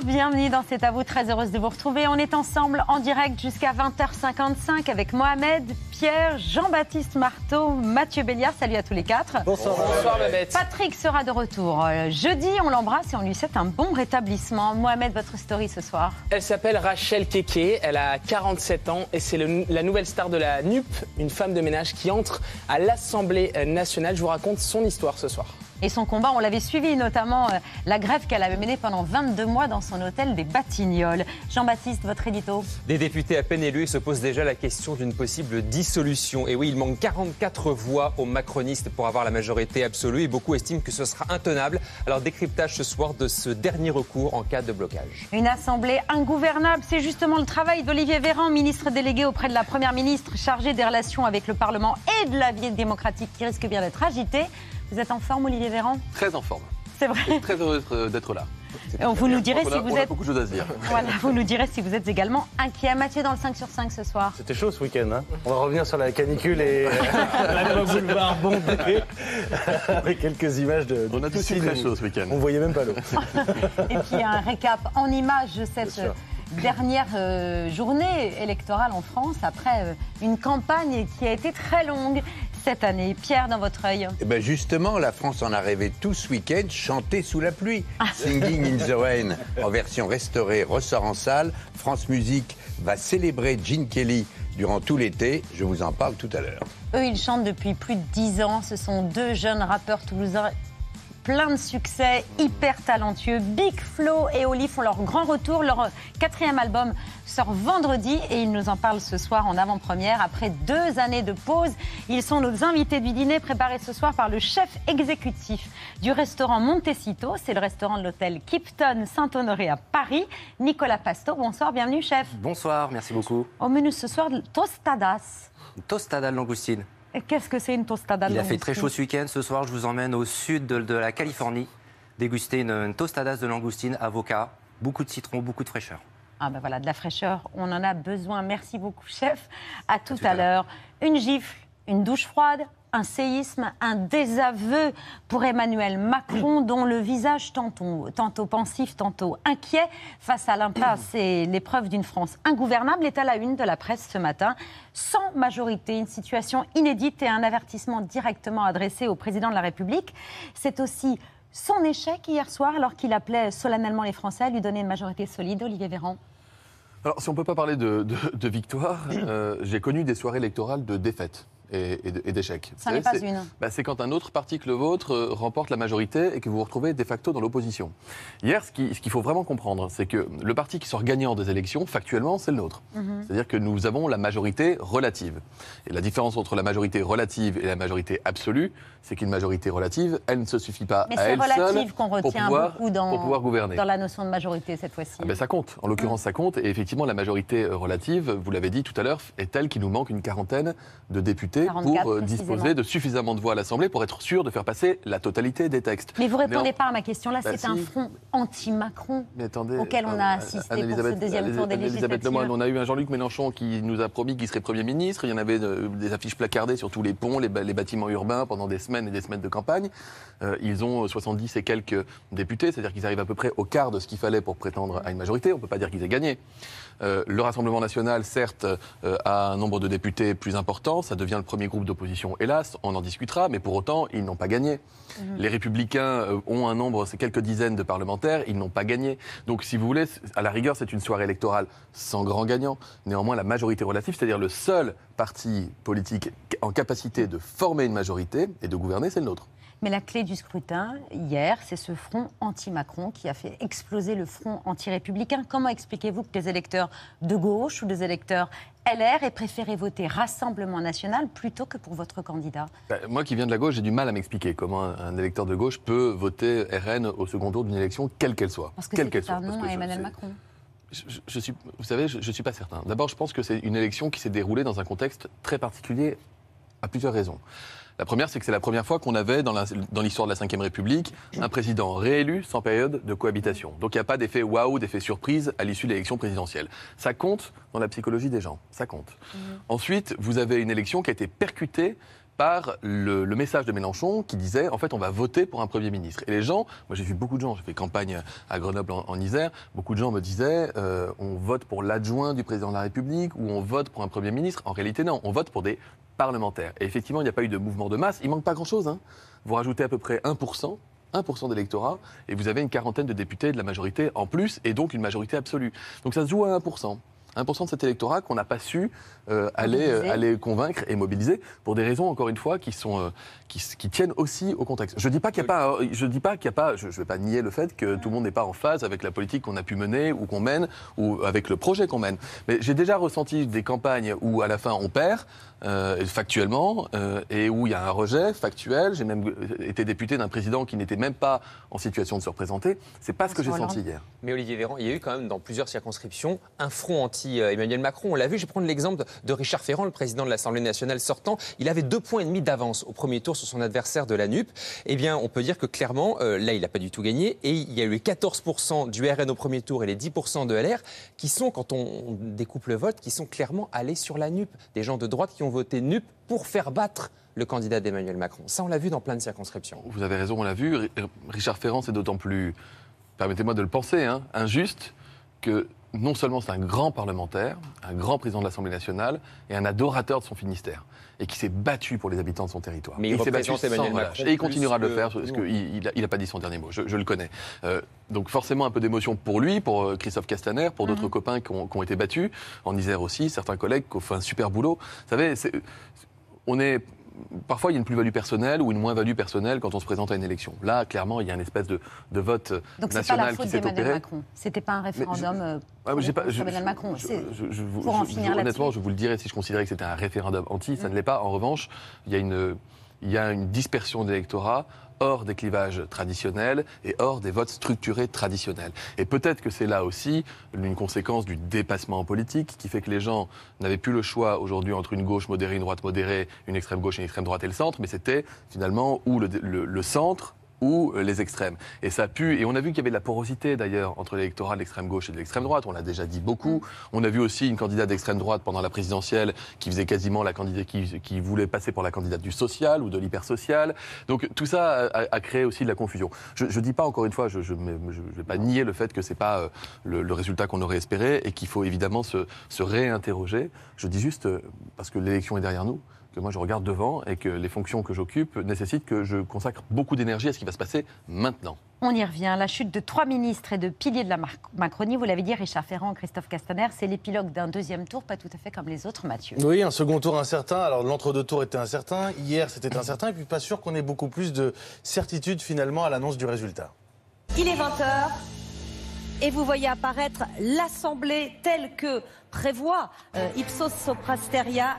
bienvenue dans C'est à vous, très heureuse de vous retrouver. On est ensemble en direct jusqu'à 20h55 avec Mohamed, Pierre, Jean-Baptiste Marteau, Mathieu Béliard. Salut à tous les quatre. Bonsoir. Bonsoir Babette. Patrick sera de retour jeudi, on l'embrasse et on lui souhaite un bon rétablissement. Mohamed, votre story ce soir? Elle s'appelle Rachel Keke, elle a 47 ans et c'est la nouvelle star de la NUP, une femme de ménage qui entre à l'Assemblée nationale. Je vous raconte son histoire ce soir. Et son combat, on l'avait suivi, notamment la grève qu'elle avait menée pendant 22 mois dans son hôtel des Batignolles. Jean-Baptiste, votre édito? Des députés à peine élus se posent déjà la question d'une possible dissolution. Et oui, il manque 44 voix aux macronistes pour avoir la majorité absolue et beaucoup estiment que ce sera intenable. Alors décryptage ce soir de ce dernier recours en cas de blocage. Une assemblée ingouvernable, c'est justement le travail d'Olivier Véran, ministre délégué auprès de la Première ministre, chargé des relations avec le Parlement et de la vie démocratique qui risque bien d'être agité. Vous êtes en forme, Olivier Véran? Très en forme. C'est vrai. Et très heureux d'être là. Vous nous direz si vous êtes... beaucoup de choses à se dire. Voilà, vous nous direz si vous êtes également inquiet. Mathieu, dans le 5 sur 5 ce soir. C'était chaud ce week-end. Hein, on va revenir sur la canicule et la boulevard bondé avec quelques images de on a tous eu très chaud ce week-end. On voyait même pas l'eau. Et puis un récap en images de cette dernière journée électorale en France après une campagne qui a été très longue cette année. Pierre, dans votre œil. Eh ben justement, la France en a rêvé tout ce week-end, chanter sous la pluie. Singing in the Rain, en version restaurée, ressort en salle. France Musique va célébrer Gene Kelly durant tout l'été. Je vous en parle tout à l'heure. Eux, ils chantent depuis plus de 10 ans. Ce sont deux jeunes rappeurs toulousains plein de succès, hyper talentueux. Big Flo et Oli font leur grand retour. Leur 4e album sort vendredi et ils nous en parlent ce soir en avant-première. Après 2 années de pause, ils sont nos invités du dîner préparé ce soir par le chef exécutif du restaurant Montecito. C'est le restaurant de l'hôtel Kipton Saint-Honoré à Paris. Nicolas Pasto, bonsoir, bienvenue chef. Bonsoir, merci beaucoup. Au menu ce soir, tostadas. Une tostada de langoustine. Et qu'est-ce que c'est une tostada de Il a langoustine? fait très chaud ce week-end. Ce soir, je vous emmène au sud de la Californie déguster une tostadas de langoustine, avocat, beaucoup de citron, beaucoup de fraîcheur. Ah ben voilà, de la fraîcheur, on en a besoin. Merci beaucoup, chef. À tout à l'heure. Une gifle, une douche froide, un séisme, un désaveu pour Emmanuel Macron, dont le visage tantôt pensif, tantôt inquiet face à l'impasse et l'épreuve d'une France ingouvernable est à la une de la presse ce matin. Sans majorité, une situation inédite et un avertissement directement adressé au président de la République. C'est aussi son échec hier soir, alors qu'il appelait solennellement les Français à lui donner une majorité solide. Olivier Véran. Alors, si on ne peut pas parler de victoire, j'ai connu des soirées électorales de défaite et d'échecs. Ça n'est pas une. C'est quand un autre parti que le vôtre remporte la majorité et que vous vous retrouvez de facto dans l'opposition. Hier, ce qu'il faut vraiment comprendre, c'est que le parti qui sort gagnant des élections, factuellement, c'est le nôtre. C'est-à-dire que nous avons la majorité relative. Et la différence entre la majorité relative et la majorité absolue, c'est qu'une majorité relative, elle ne se suffit pas à elle seule. Mais c'est relative qu'on retient beaucoup pour pouvoir gouverner. Dans la notion de majorité cette fois-ci. Ça compte. En l'occurrence, ça compte. Et effectivement, la majorité relative, vous l'avez dit tout à l'heure, est telle qu'il nous manque une quarantaine de députés pour disposer de suffisamment de voix à l'Assemblée pour être sûr de faire passer la totalité des textes. Mais vous ne répondez pas à ma question. Là, c'est un front anti-Macron auquel on a assisté pour ce deuxième tour des législatives. On a eu un Jean-Luc Mélenchon qui nous a promis qu'il serait Premier ministre. Il y en avait des affiches placardées sur tous les ponts, les bâtiments urbains pendant des semaines et des semaines de campagne. Ils ont 70 et quelques députés, c'est-à-dire qu'ils arrivent à peu près au quart de ce qu'il fallait pour prétendre à une majorité. On ne peut pas dire qu'ils aient gagné. Le Rassemblement national, certes, a un nombre de députés plus important. Ça devient le premier groupe d'opposition, hélas. On en discutera, mais pour autant, ils n'ont pas gagné. Les Républicains ont un nombre, c'est quelques dizaines de parlementaires. Ils n'ont pas gagné. Donc, si vous voulez, à la rigueur, c'est une soirée électorale sans grand gagnant. Néanmoins, la majorité relative, c'est-à-dire le seul parti politique en capacité de former une majorité et de gouverner, c'est le nôtre. Mais la clé du scrutin, hier, c'est ce front anti-Macron qui a fait exploser le front anti-républicain. Comment expliquez-vous que des électeurs de gauche ou des électeurs LR aient préféré voter Rassemblement National plutôt que pour votre candidat? Moi qui viens de la gauche, j'ai du mal à m'expliquer comment un électeur de gauche peut voter RN au second tour d'une élection, quelle qu'elle soit. Parce que c'est un nom à Emmanuel Macron. Vous savez, je ne suis pas certain. D'abord, je pense que c'est une élection qui s'est déroulée dans un contexte très particulier à plusieurs raisons. La première, c'est que c'est la première fois qu'on avait, dans l'histoire de la Ve République, un président réélu sans période de cohabitation. Donc il n'y a pas d'effet waouh, d'effet surprise à l'issue de l'élection présidentielle. Ça compte dans la psychologie des gens, ça compte. Ensuite, vous avez une élection qui a été percutée par le message de Mélenchon qui disait en fait on va voter pour un Premier ministre. Et les gens, moi j'ai vu beaucoup de gens, j'ai fait campagne à Grenoble en Isère, beaucoup de gens me disaient on vote pour l'adjoint du président de la République ou on vote pour un Premier ministre. En réalité non, on vote pour des parlementaires. Et effectivement il n'y a pas eu de mouvement de masse, il manque pas grand-chose. Vous rajoutez à peu près 1% d'électorat et vous avez une quarantaine de députés de la majorité en plus et donc une majorité absolue. Donc ça se joue à 1%. 1% de cet électorat qu'on n'a pas su aller convaincre et mobiliser pour des raisons, encore une fois, qui tiennent aussi au contexte. Je ne dis pas qu'il n'y a pas, je ne vais pas nier le fait que tout le monde n'est pas en phase avec la politique qu'on a pu mener ou qu'on mène ou avec le projet qu'on mène. Mais j'ai déjà ressenti des campagnes où à la fin on perd factuellement et où il y a un rejet factuel. J'ai même été député d'un président qui n'était même pas en situation de se représenter. C'est pas ce que j'ai senti hier. Mais Olivier Véran, il y a eu quand même dans plusieurs circonscriptions un front anti-Emmanuel Macron. On l'a vu, je vais prendre l'exemple de Richard Ferrand, le président de l'Assemblée nationale sortant. Il avait 2,5 points d'avance au premier tour sur son adversaire de la NUP. Eh bien, on peut dire que clairement, là, il n'a pas du tout gagné. Et il y a eu les 14% du RN au premier tour et les 10% de LR qui sont, quand on découpe le vote, qui sont clairement allés sur la NUP. Des gens de droite qui ont voté NUP pour faire battre le candidat d'Emmanuel Macron. Ça, on l'a vu dans plein de circonscriptions. Vous avez raison, on l'a vu. Richard Ferrand, c'est d'autant plus, permettez-moi de le penser, injuste que non seulement c'est un grand parlementaire, un grand président de l'Assemblée nationale et un adorateur de son Finistère, et qui s'est battu pour les habitants de son territoire. Mais il s'est battu représente Emmanuel Macron. Et il continuera de le faire, parce qu'il n'a pas dit son dernier mot, je le connais. Donc forcément un peu d'émotion pour lui, pour Christophe Castaner, pour d'autres copains qui ont été battus, en Isère aussi, certains collègues qui ont fait un super boulot. Vous savez, parfois, il y a une plus-value personnelle ou une moins-value personnelle quand on se présente à une élection. Là, clairement, il y a une espèce de vote national qui s'est opéré. Donc, c'est pas la faute d'Emmanuel Macron. C'était pas un référendum pour Emmanuel Macron. Honnêtement, je vous le dirais si je considérais que c'était un référendum anti, ça ne l'est pas. En revanche, il y a une dispersion d'électorat hors des clivages traditionnels et hors des votes structurés traditionnels. Et peut-être que c'est là aussi une conséquence du dépassement politique qui fait que les gens n'avaient plus le choix aujourd'hui entre une gauche modérée, une droite modérée, une extrême gauche, une extrême droite et le centre, mais c'était finalement ou le centre ou les extrêmes. Et ça a pu, et on a vu qu'il y avait de la porosité d'ailleurs entre l'électorat de l'extrême gauche et de l'extrême droite, on l'a déjà dit beaucoup. On a vu aussi une candidate d'extrême droite pendant la présidentielle qui faisait quasiment la candidate qui voulait passer pour la candidate du social ou de l'hypersocial. Donc tout ça a créé aussi de la confusion. Je dis pas encore une fois, je vais pas nier le fait que c'est pas le résultat qu'on aurait espéré et qu'il faut évidemment se réinterroger. Je dis juste, parce que l'élection est derrière nous, que moi je regarde devant et que les fonctions que j'occupe nécessitent que je consacre beaucoup d'énergie à ce qui va se passer maintenant. On y revient. La chute de 3 ministres et de piliers de la Macronie, vous l'avez dit, Richard Ferrand, Christophe Castaner, c'est l'épilogue d'un deuxième tour, pas tout à fait comme les autres, Mathieu. Oui, un second tour incertain. Alors l'entre-deux tours était incertain, hier c'était incertain, et puis pas sûr qu'on ait beaucoup plus de certitude finalement à l'annonce du résultat. Il est 20h. Et vous voyez apparaître l'Assemblée telle que prévoit Ipsos Soprasteria.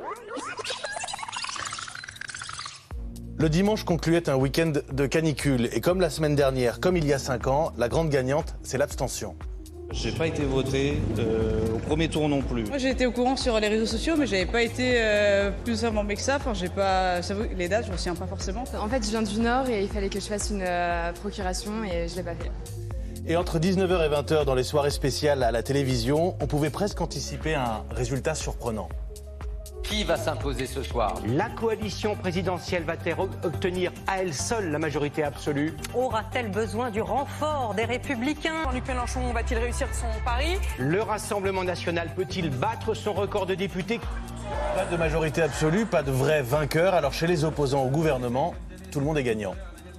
Le dimanche concluait un week-end de canicule. Et comme la semaine dernière, comme il y a 5 ans, la grande gagnante, c'est l'abstention. J'ai pas été voté au premier tour non plus. Moi j'ai été au courant sur les réseaux sociaux, mais j'avais pas été plus informé que ça. Enfin, j'ai pas, j'avoue, les dates, je me souviens pas forcément. En fait, je viens du Nord et il fallait que je fasse une procuration et je l'ai pas fait. Et entre 19h et 20h dans les soirées spéciales à la télévision, on pouvait presque anticiper un résultat surprenant. Qui va s'imposer ce soir? La coalition présidentielle va-t-elle obtenir à elle seule la majorité absolue? Aura-t-elle besoin du renfort des Républicains? Jean-Luc Mélenchon va-t-il réussir son pari? Le Rassemblement national peut-il battre son record de députés? Pas de majorité absolue, pas de vrai vainqueur. Alors chez les opposants au gouvernement, tout le monde est gagnant.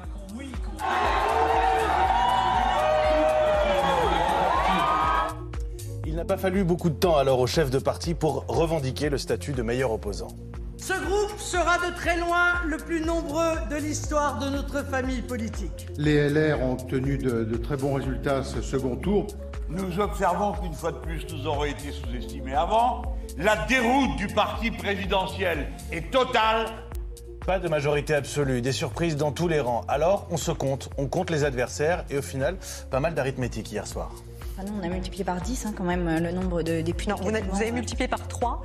Il n'a pas fallu beaucoup de temps alors au chef de parti pour revendiquer le statut de meilleur opposant. Ce groupe sera de très loin le plus nombreux de l'histoire de notre famille politique. Les LR ont obtenu de très bons résultats ce second tour. Nous observons qu'une fois de plus, nous aurons été sous-estimés avant. La déroute du parti présidentiel est totale. Pas de majorité absolue, des surprises dans tous les rangs. Alors, on compte les adversaires et au final, pas mal d'arithmétique hier soir. Ah non, on a multiplié par 10 quand même le nombre de députés. Non, vous avez multiplié par 3.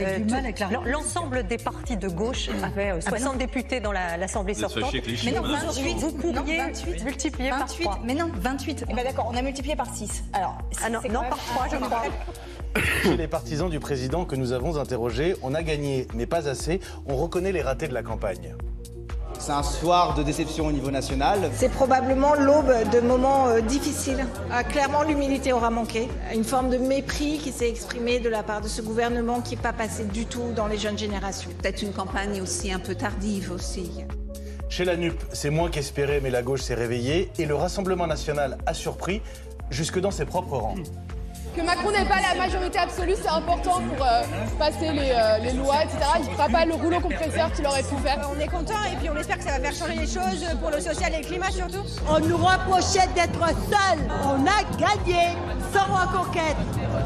L'ensemble des partis de gauche avaient 60 députés dans l'Assemblée sortante. Mais non, 28. Vous pourriez multiplier par 3. Mais non, 28. Eh bien d'accord, on a multiplié par 6. Alors, non, par 3, je crois. Chez les partisans du président que nous avons interrogés, on a gagné, mais pas assez. On reconnaît les ratés de la campagne. C'est un soir de déception au niveau national. C'est probablement l'aube de moments difficiles. Clairement, l'humilité aura manqué. Une forme de mépris qui s'est exprimée de la part de ce gouvernement qui n'est pas passé du tout dans les jeunes générations. Peut-être une campagne aussi un peu tardive aussi. Chez la NUP, c'est moins qu'espéré, mais la gauche s'est réveillée et le Rassemblement national a surpris, jusque dans ses propres rangs. Que Macron n'ait pas la majorité absolue, c'est important pour passer les lois, etc. Il ne fera pas le rouleau compresseur qu'il aurait pu faire. On est content et puis on espère que ça va faire changer les choses pour le social et le climat surtout. On nous reprochait d'être seuls. On a gagné sans reconquête.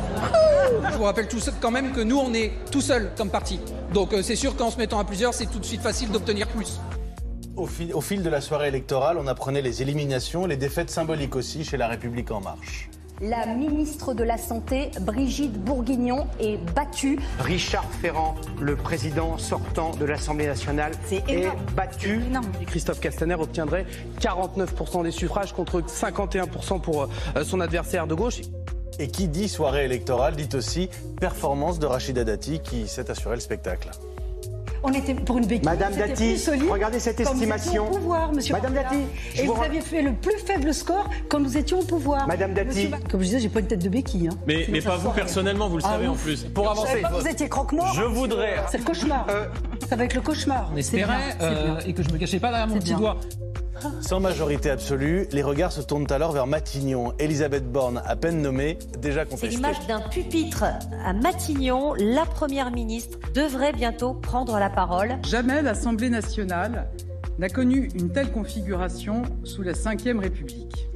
Je vous rappelle tout quand même que nous, on est tout seuls comme parti. Donc c'est sûr qu'en se mettant à plusieurs, c'est tout de suite facile d'obtenir plus. Au fil de la soirée électorale, on apprenait les éliminations, les défaites symboliques aussi chez La République En Marche. La ministre de la Santé, Brigitte Bourguignon, est battue. Richard Ferrand, le président sortant de l'Assemblée nationale, est battu. Christophe Castaner obtiendrait 49% des suffrages contre 51% pour son adversaire de gauche. Et qui dit soirée électorale dit aussi performance de Rachida Dati qui s'est assuré le spectacle. On était pour une béquille. Madame Dati, regardez cette estimation. Au pouvoir, monsieur. Madame Dati. Et vous aviez fait le plus faible score quand nous étions au pouvoir. Madame Dati. Comme je disais, j'ai pas une tête de béquille. Mais pas vous personnellement, vous le savez en plus. Pour avancer. Pas que vous étiez croque-mort. Je voudrais. C'est le cauchemar. Ça va être le cauchemar. On espérait et que je me cachais pas derrière mon petit doigt. Sans majorité absolue, les regards se tournent alors vers Matignon. Elisabeth Borne, à peine nommée, déjà contestée. C'est l'image d'un pupitre à Matignon. La Première ministre devrait bientôt prendre la parole. Jamais l'Assemblée nationale n'a connu une telle configuration sous la Ve République.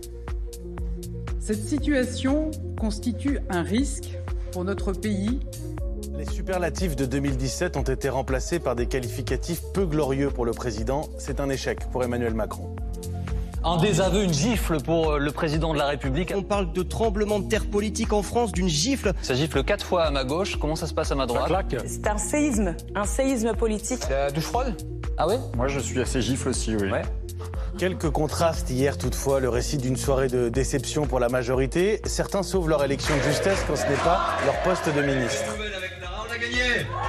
Cette situation constitue un risque pour notre pays. Les superlatifs de 2017 ont été remplacés par des qualificatifs peu glorieux pour le président. C'est un échec pour Emmanuel Macron. Un désaveu, une gifle pour le président de la République. On parle de tremblement de terre politique en France, d'une gifle. Ça gifle 4 fois à ma gauche. Comment ça se passe à ma droite? C'est un séisme politique. La douche froide? Ah ouais? Moi je suis assez gifle aussi, oui. Ouais. Quelques contrastes hier toutefois, le récit d'une soirée de déception pour la majorité. Certains sauvent leur élection de justesse quand ce n'est pas leur poste de ministre. On a gagné.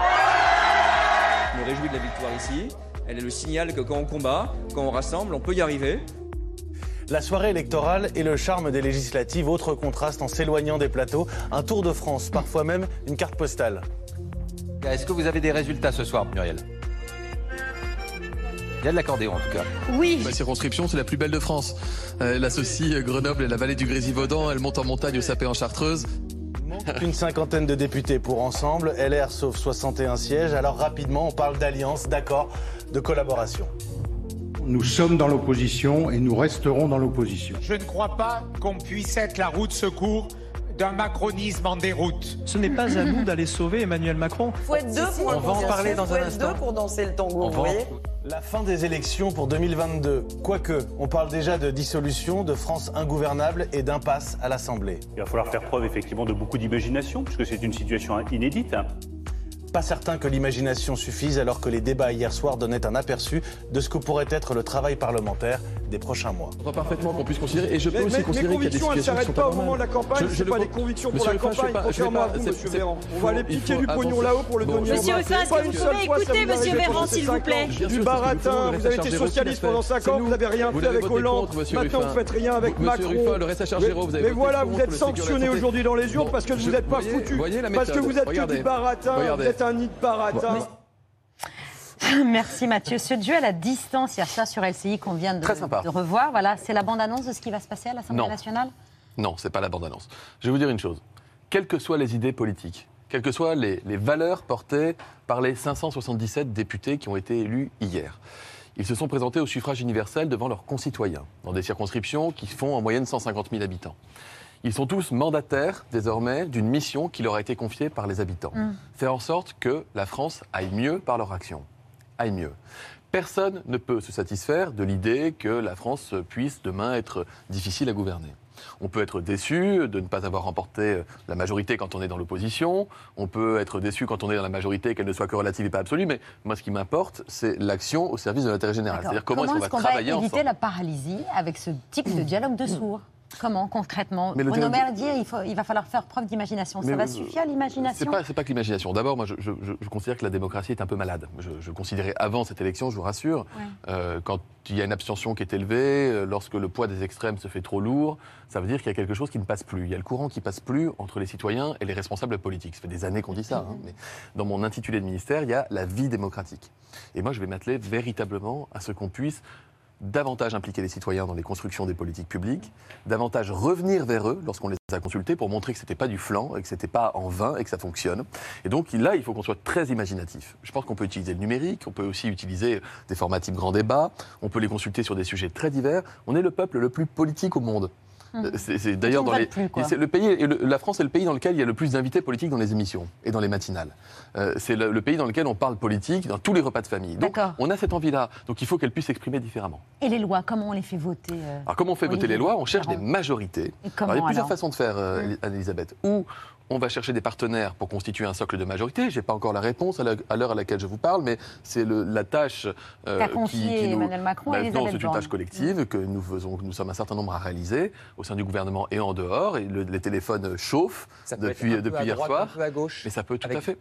Je me réjouis de la victoire ici. Elle est le signal que quand on combat, quand on rassemble, on peut y arriver. La soirée électorale et le charme des législatives, autre contraste en s'éloignant des plateaux. Un tour de France, parfois même une carte postale. Est-ce que vous avez des résultats ce soir, Muriel? Il y a de l'accordéon en tout cas. Oui. Ma circonscription, c'est la plus belle de France. Elle associe Grenoble et la vallée du Grésivaudan. Elle monte en montagne au Sapé en Chartreuse. Une cinquantaine de députés pour Ensemble. LR sauve 61 sièges. Alors rapidement, on parle d'alliance, d'accord, de collaboration. Nous sommes dans l'opposition et nous resterons dans l'opposition. Je ne crois pas qu'on puisse être la roue de secours d'un macronisme en déroute. Ce n'est pas à nous d'aller sauver Emmanuel Macron. Faut être deux pour on va en parler dans un instant. Pour danser le tango, vous voyez. La fin des élections pour 2022. Quoique, on parle déjà de dissolution, de France ingouvernable et d'impasse à l'Assemblée. Il va falloir faire preuve effectivement de beaucoup d'imagination, puisque c'est une situation inédite. Pas certain que l'imagination suffise alors que les débats hier soir donnaient un aperçu de ce que pourrait être le travail parlementaire des prochains mois. Je crois parfaitement qu'on puisse considérer, et je peux aussi considérer qu'il y a des situations qui sont pas elles ne s'arrêtent pas au moment de la campagne, c'est pas des convictions pour la campagne, contrairement à vous, monsieur Véran. On va aller piquer du pognon là-haut pour le donner. Monsieur Ruffin, est-ce que vous pouvez écouter monsieur Véran, s'il vous plaît? Du baratin, vous avez été socialiste pendant 5 ans, vous n'avez rien fait avec Hollande, maintenant vous faites rien avec Macron. Mais voilà, vous êtes sanctionné aujourd'hui dans les urnes parce que vous n'êtes pas foutus, parce que vous êtes que du baratin, vous êtes un nid de baratin. Merci Mathieu. Ce duel à distance, il y a ça sur LCI qu'on vient de revoir. Voilà, c'est la bande-annonce de ce qui va se passer à l'Assemblée nationale? Non, c'est pas la bande-annonce. Je vais vous dire une chose. Quelles que soient les idées politiques, quelles que soient les valeurs portées par les 577 députés qui ont été élus hier, ils se sont présentés au suffrage universel devant leurs concitoyens, dans des circonscriptions qui font en moyenne 150 000 habitants. Ils sont tous mandataires, désormais, d'une mission qui leur a été confiée par les habitants. Faire en sorte que la France aille mieux par leur action. Aille mieux. Personne ne peut se satisfaire de l'idée que la France puisse demain être difficile à gouverner. On peut être déçu de ne pas avoir remporté la majorité quand on est dans l'opposition. On peut être déçu quand on est dans la majorité, qu'elle ne soit que relative et pas absolue. Mais moi, ce qui m'importe, c'est l'action au service de l'intérêt général. C'est-à-dire comment est-ce qu'on va travailler ensemble. Éviter la paralysie avec ce type de dialogue de sourds? Comment, concrètement? Bruno Maire dit il va falloir faire preuve d'imagination. Ça va suffire, l'imagination? C'est pas que l'imagination. D'abord, moi, je considère que la démocratie est un peu malade. Je considérais avant cette élection, je vous rassure, quand il y a une abstention qui est élevée, lorsque le poids des extrêmes se fait trop lourd, ça veut dire qu'il y a quelque chose qui ne passe plus. Il y a le courant qui passe plus entre les citoyens et les responsables politiques. Ça fait des années qu'on dit ça. Mais dans mon intitulé de ministère, il y a la vie démocratique. Et moi, je vais m'atteler véritablement à ce qu'on puisse davantage impliquer les citoyens dans les constructions des politiques publiques, davantage revenir vers eux lorsqu'on les a consultés pour montrer que ce n'était pas du flan et que ce n'était pas en vain et que ça fonctionne. Et donc là, il faut qu'on soit très imaginatif. Je pense qu'on peut utiliser le numérique, on peut aussi utiliser des formats type grand débat, on peut les consulter sur des sujets très divers. On est le peuple le plus politique au monde. C'est d'ailleurs dans le pays, la France est le pays dans lequel il y a le plus d'invités politiques dans les émissions et dans les matinales. C'est le pays dans lequel on parle politique dans tous les repas de famille. Donc on a cette envie-là. Donc il faut qu'elle puisse s'exprimer différemment. Et les lois, comment on les fait voter? Alors comment on fait voter les lois? On cherche des majorités. Alors, il y a plusieurs façons de faire, Anne-Elisabeth. Ou on va chercher des partenaires pour constituer un socle de majorité. Je n'ai pas encore la réponse à l'heure à laquelle je vous parle, mais c'est la tâche qu'a confiée Emmanuel Macron et Elisabeth Borne. C'est une tâche collective que nous sommes un certain nombre à réaliser au sein du gouvernement et en dehors. Et les téléphones chauffent depuis hier soir. Un peu à gauche. Mais ça peut tout à fait.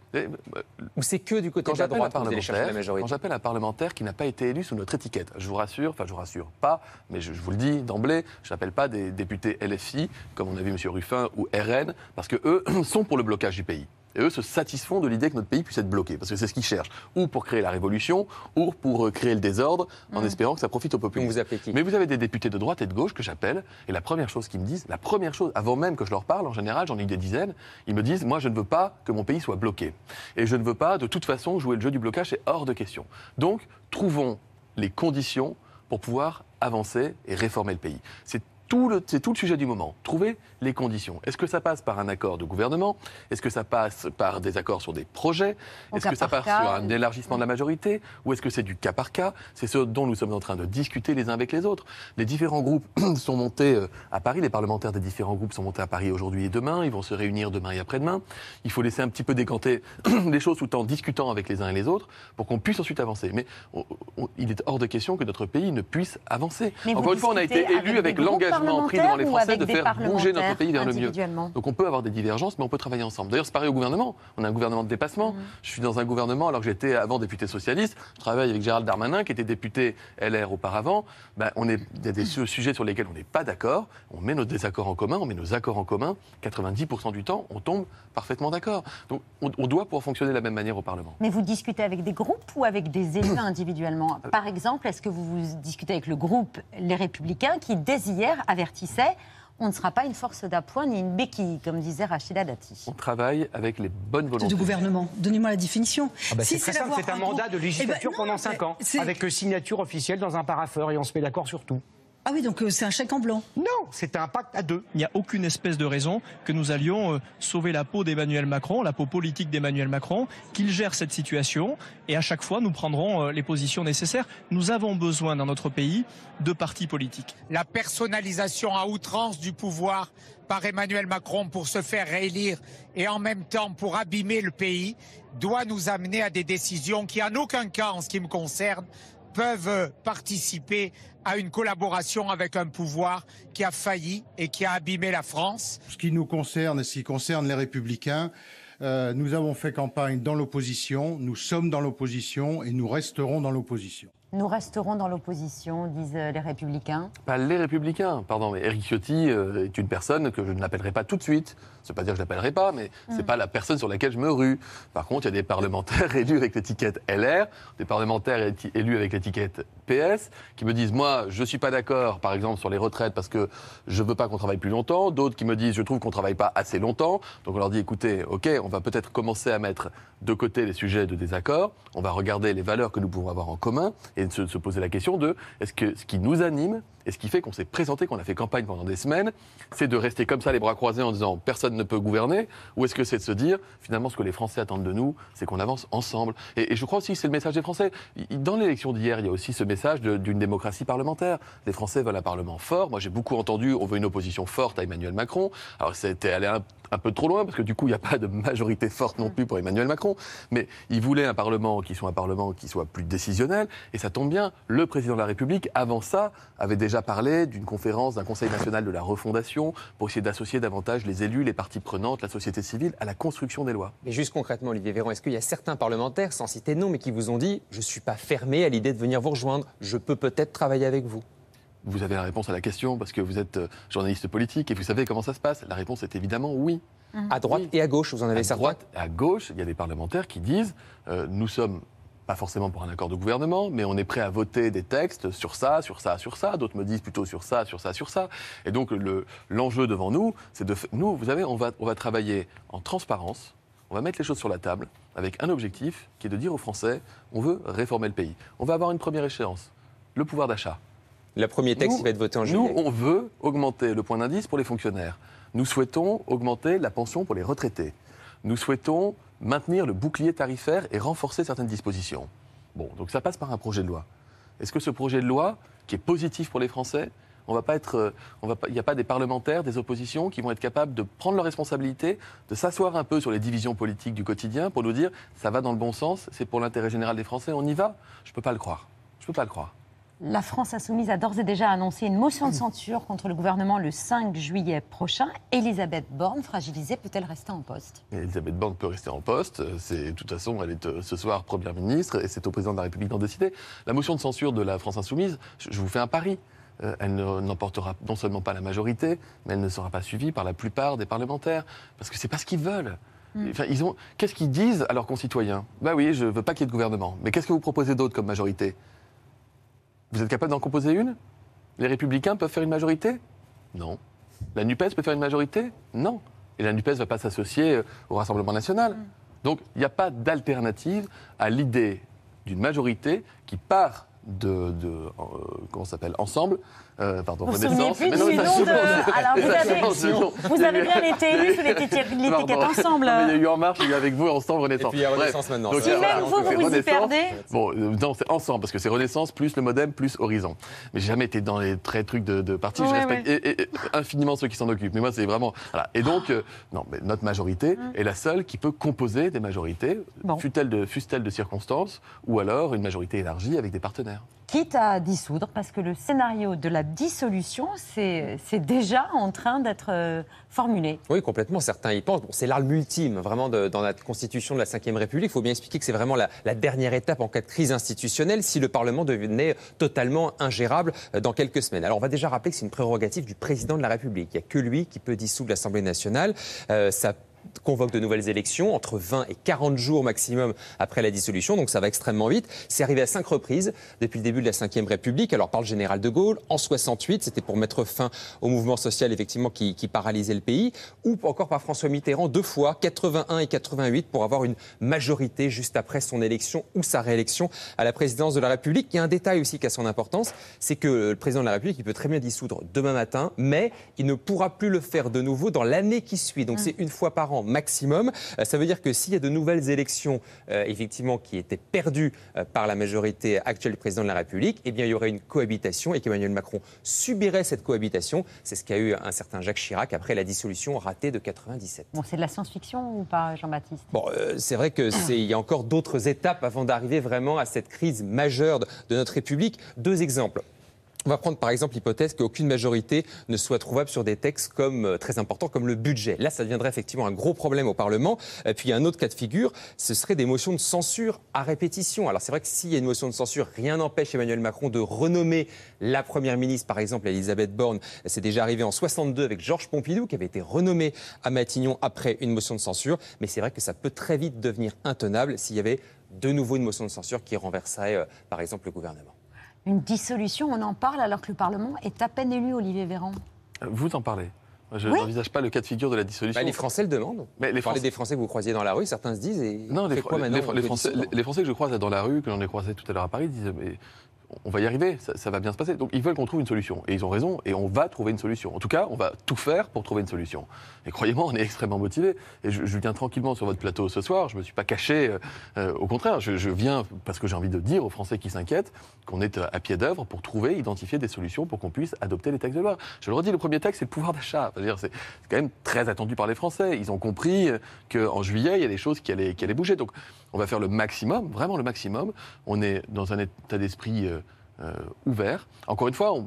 Ou c'est que du côté de la droite que vous allez chercher la majorité? Quand j'appelle un parlementaire qui n'a pas été élu sous notre étiquette, je vous rassure pas, mais je vous le dis d'emblée, je n'appelle pas des députés LFI, comme on a vu M. Ruffin, ou RN, parce que eux sont pour le blocage du pays. Et eux se satisfont de l'idée que notre pays puisse être bloqué, parce que c'est ce qu'ils cherchent, ou pour créer la révolution, ou pour créer le désordre, en espérant que ça profite aux populistes. Vous appelez qui? Mais vous avez des députés de droite et de gauche que j'appelle, et la première chose qu'ils me disent, avant même que je leur parle, en général, j'en ai eu des dizaines, ils me disent, moi je ne veux pas que mon pays soit bloqué. Et je ne veux pas, de toute façon, jouer le jeu du blocage, c'est hors de question. Donc, trouvons les conditions pour pouvoir avancer et réformer le pays. C'est tout le sujet du moment. Trouver les conditions. Est-ce que ça passe par un accord de gouvernement? Est-ce que ça passe par des accords sur des projets? Est-ce que ça passe sur un élargissement de la majorité? Ou est-ce que c'est du cas par cas? C'est ce dont nous sommes en train de discuter les uns avec les autres. Les différents groupes sont montés à Paris. Les parlementaires des différents groupes sont montés à Paris aujourd'hui et demain. Ils vont se réunir demain et après-demain. Il faut laisser un petit peu décanter les choses tout en discutant avec les uns et les autres pour qu'on puisse ensuite avancer. Mais il est hors de question que notre pays ne puisse avancer. Encore une fois, on a été élus avec l'engagement pris devant les Français de faire bouger notre pays vers le mieux. Donc on peut avoir des divergences, mais on peut travailler ensemble. D'ailleurs, c'est pareil au gouvernement. On a un gouvernement de dépassement. Je suis dans un gouvernement, alors que j'étais avant député socialiste. Je travaille avec Gérald Darmanin, qui était député LR auparavant. Il y a des sujets sur lesquels on n'est pas d'accord. On met nos désaccords en commun, on met nos accords en commun. 90% du temps, on tombe parfaitement d'accord. Donc on doit pouvoir fonctionner de la même manière au Parlement. Mais vous discutez avec des groupes ou avec des élus individuellement? Par exemple, est-ce que vous discutez avec le groupe Les Républicains qui, dès hier, avertissait on ne sera pas une force d'appoint ni une béquille, comme disait Rachida Dati. On travaille avec les bonnes volontés. Du gouvernement. Donnez-moi la définition. C'est très simple, c'est un mandat de législature pendant 5 ans, avec signature officielle dans un parapheur et on se met d'accord sur tout. Ah oui, donc c'est un chèque en blanc. Non, c'est un pacte à 2. Il n'y a aucune espèce de raison que nous allions sauver la peau d'Emmanuel Macron, la peau politique d'Emmanuel Macron, qu'il gère cette situation et à chaque fois nous prendrons les positions nécessaires. Nous avons besoin dans notre pays de partis politiques. La personnalisation à outrance du pouvoir par Emmanuel Macron pour se faire réélire et en même temps pour abîmer le pays doit nous amener à des décisions qui en aucun cas, en ce qui me concerne, peuvent participer à une collaboration avec un pouvoir qui a failli et qui a abîmé la France. Ce qui nous concerne et ce qui concerne les Républicains, nous avons fait campagne dans l'opposition, nous sommes dans l'opposition et nous resterons dans l'opposition. Nous resterons dans l'opposition, disent les Républicains. Pas les Républicains, pardon, mais Éric Ciotti est une personne que je ne l'appellerai pas tout de suite. Ça ne veut pas dire que je ne l'appellerai pas, mais ce n'est pas la personne sur laquelle je me rue. Par contre, il y a des parlementaires élus avec l'étiquette LR, des parlementaires élus avec l'étiquette PS, qui me disent, moi, je ne suis pas d'accord, par exemple, sur les retraites parce que je ne veux pas qu'on travaille plus longtemps. D'autres qui me disent, je trouve qu'on ne travaille pas assez longtemps. Donc on leur dit, écoutez, OK, on va peut-être commencer à mettre de côté les sujets de désaccord. On va regarder les valeurs que nous pouvons avoir en commun et se poser la question de, est-ce que ce qui nous anime Et ce qui fait qu'on s'est présenté, qu'on a fait campagne pendant des semaines, c'est de rester comme ça les bras croisés en disant personne ne peut gouverner, ou est-ce que c'est de se dire finalement ce que les Français attendent de nous, c'est qu'on avance ensemble. Et je crois aussi que c'est le message des Français. Dans l'élection d'hier, il y a aussi ce message d'une démocratie parlementaire. Les Français veulent un Parlement fort. Moi j'ai beaucoup entendu, on veut une opposition forte à Emmanuel Macron. Alors ça a été allé un peu trop loin, parce que du coup il n'y a pas de majorité forte non plus pour Emmanuel Macron. Mais il voulait un Parlement qui soit plus décisionnel. Et ça tombe bien, le président de la République, avant ça, avait déjà parlé d'une conférence, d'un Conseil national de la refondation, pour essayer d'associer davantage les élus, les parties prenantes, la société civile, à la construction des lois. Mais juste concrètement, Olivier Véran, est-ce qu'il y a certains parlementaires, sans citer de nom, mais qui vous ont dit « je ne suis pas fermé à l'idée de venir vous rejoindre, je peux peut-être travailler avec vous ». Vous avez la réponse à la question, parce que vous êtes journaliste politique et vous savez comment ça se passe. La réponse est évidemment oui. À droite et à gauche, vous en avez certains ? À droite et à gauche, il y a des parlementaires qui disent nous sommes pas forcément pour un accord de gouvernement, mais on est prêt à voter des textes sur ça, sur ça, sur ça. D'autres me disent plutôt sur ça, sur ça, sur ça. Et donc l'enjeu devant nous, c'est nous, vous savez, on va travailler en transparence. On va mettre les choses sur la table avec un objectif qui est de dire aux Français on veut réformer le pays. On va avoir une première échéance, le pouvoir d'achat. Le premier texte qui va être voté en juillet. Nous, on veut augmenter le point d'indice pour les fonctionnaires. Nous souhaitons augmenter la pension pour les retraités. Nous souhaitons maintenir le bouclier tarifaire et renforcer certaines dispositions. Bon, donc ça passe par un projet de loi. Est-ce que ce projet de loi, qui est positif pour les Français, il n'y a pas des parlementaires, des oppositions qui vont être capables de prendre leurs responsabilités, de s'asseoir un peu sur les divisions politiques du quotidien pour nous dire ça va dans le bon sens, c'est pour l'intérêt général des Français, on y va ? Je ne peux pas le croire. Je ne peux pas le croire. La France insoumise a d'ores et déjà annoncé une motion de censure contre le gouvernement le 5 juillet prochain. Elisabeth Borne, fragilisée, peut-elle rester en poste ? Elisabeth Borne peut rester en poste. De toute façon, elle est ce soir Première ministre et c'est au président de la République d'en décider. La motion de censure de la France insoumise, je vous fais un pari. Elle n'emportera non seulement pas la majorité, mais elle ne sera pas suivie par la plupart des parlementaires. Parce que c'est pas ce qu'ils veulent. Enfin, qu'est-ce qu'ils disent à leurs concitoyens ? Bah oui, je ne veux pas qu'il y ait de gouvernement. Mais qu'est-ce que vous proposez d'autre comme majorité ? Vous êtes capable d'en composer une ? Les Républicains peuvent faire une majorité ? Non. La NUPES peut faire une majorité ? Non. Et la NUPES ne va pas s'associer au Rassemblement national. Donc, il n'y a pas d'alternative à l'idée d'une majorité qui part comment ça s'appelle ? Ensemble. Pardon, Renaissance. Mais non, vous avez bien été élu sous l'étiquette Ensemble. Il y a eu En Marche, il y a eu avec vous Ensemble, Renaissance. Et puis il y a Renaissance maintenant. Donc, si même vous y perdez. Bon, non, c'est Ensemble, parce que c'est Renaissance plus le Modem plus Horizon. Mais j'ai jamais été dans les trucs de parti. Je respecte infiniment ceux qui s'en occupent. Mais moi, c'est vraiment... Voilà. Et donc, non, mais notre majorité est la seule qui peut composer des majorités, fût-elle de circonstances, ou alors une majorité élargie avec des partenaires. Quitte à dissoudre, parce que le scénario de la dissolution, c'est déjà en train d'être formulé. Oui, complètement. Certains y pensent. Bon, c'est l'arme ultime, vraiment, dans la constitution de la Ve République. Il faut bien expliquer que c'est vraiment la dernière étape en cas de crise institutionnelle si le Parlement devenait totalement ingérable dans quelques semaines. Alors, on va déjà rappeler que c'est une prérogative du président de la République. Il n'y a que lui qui peut dissoudre l'Assemblée nationale. Ça convoque de nouvelles élections entre 20 et 40 jours maximum après la dissolution, donc ça va extrêmement vite. C'est arrivé à 5 reprises depuis le début de la Ve République, alors par le général de Gaulle, en 68, c'était pour mettre fin au mouvement social effectivement qui paralysait le pays, ou encore par François Mitterrand 2 fois, 81 et 88, pour avoir une majorité juste après son élection ou sa réélection à la présidence de la République. Il y a un détail aussi qui a son importance, c'est que le président de la République, il peut très bien dissoudre demain matin, mais il ne pourra plus le faire de nouveau dans l'année qui suit, donc c'est une fois par an maximum. Ça veut dire que s'il y a de nouvelles élections effectivement qui étaient perdues par la majorité actuelle du président de la République, eh bien il y aurait une cohabitation et qu'Emmanuel Macron subirait cette cohabitation. C'est ce qu'a eu un certain Jacques Chirac après la dissolution ratée de 97. Bon, c'est de la science-fiction ou pas, Jean-Baptiste ? Bon, c'est vrai que il y a encore d'autres étapes avant d'arriver vraiment à cette crise majeure de notre République. 2 exemples. On va prendre par exemple l'hypothèse qu'aucune majorité ne soit trouvable sur des textes très importants comme le budget. Là, ça deviendrait effectivement un gros problème au Parlement. Et puis il y a un autre cas de figure, ce serait des motions de censure à répétition. Alors c'est vrai que s'il y a une motion de censure, rien n'empêche Emmanuel Macron de renommer la Première ministre, par exemple Elisabeth Borne. C'est déjà arrivé en 62 avec Georges Pompidou qui avait été renommé à Matignon après une motion de censure. Mais c'est vrai que ça peut très vite devenir intenable s'il y avait de nouveau une motion de censure qui renverserait par exemple le gouvernement. Une dissolution, on en parle alors que le Parlement est à peine élu, Olivier Véran. Vous en parlez. Je n'envisage pas le cas de figure de la dissolution. Les Français le demandent. Mais parlez des Français que vous croisiez dans la rue, certains se disent... Non, les Français que je croise dans la rue, que l'on a croisés tout à l'heure à Paris, disent on va y arriver, ça va bien se passer. Donc ils veulent qu'on trouve une solution. Et ils ont raison, et on va trouver une solution. En tout cas, on va tout faire pour trouver une solution. Et croyez-moi, on est extrêmement motivés. Et je viens tranquillement sur votre plateau ce soir, je ne me suis pas caché. Au contraire, je viens parce que j'ai envie de dire aux Français qui s'inquiètent qu'on est à pied d'œuvre pour trouver, identifier des solutions pour qu'on puisse adopter les textes de loi. Je le redis, le premier texte, c'est le pouvoir d'achat. C'est quand même très attendu par les Français. Ils ont compris qu'en juillet, il y a des choses qui allaient bouger. Donc on va faire le maximum, vraiment le maximum. On est dans un état d'esprit ouvert. Encore une fois, on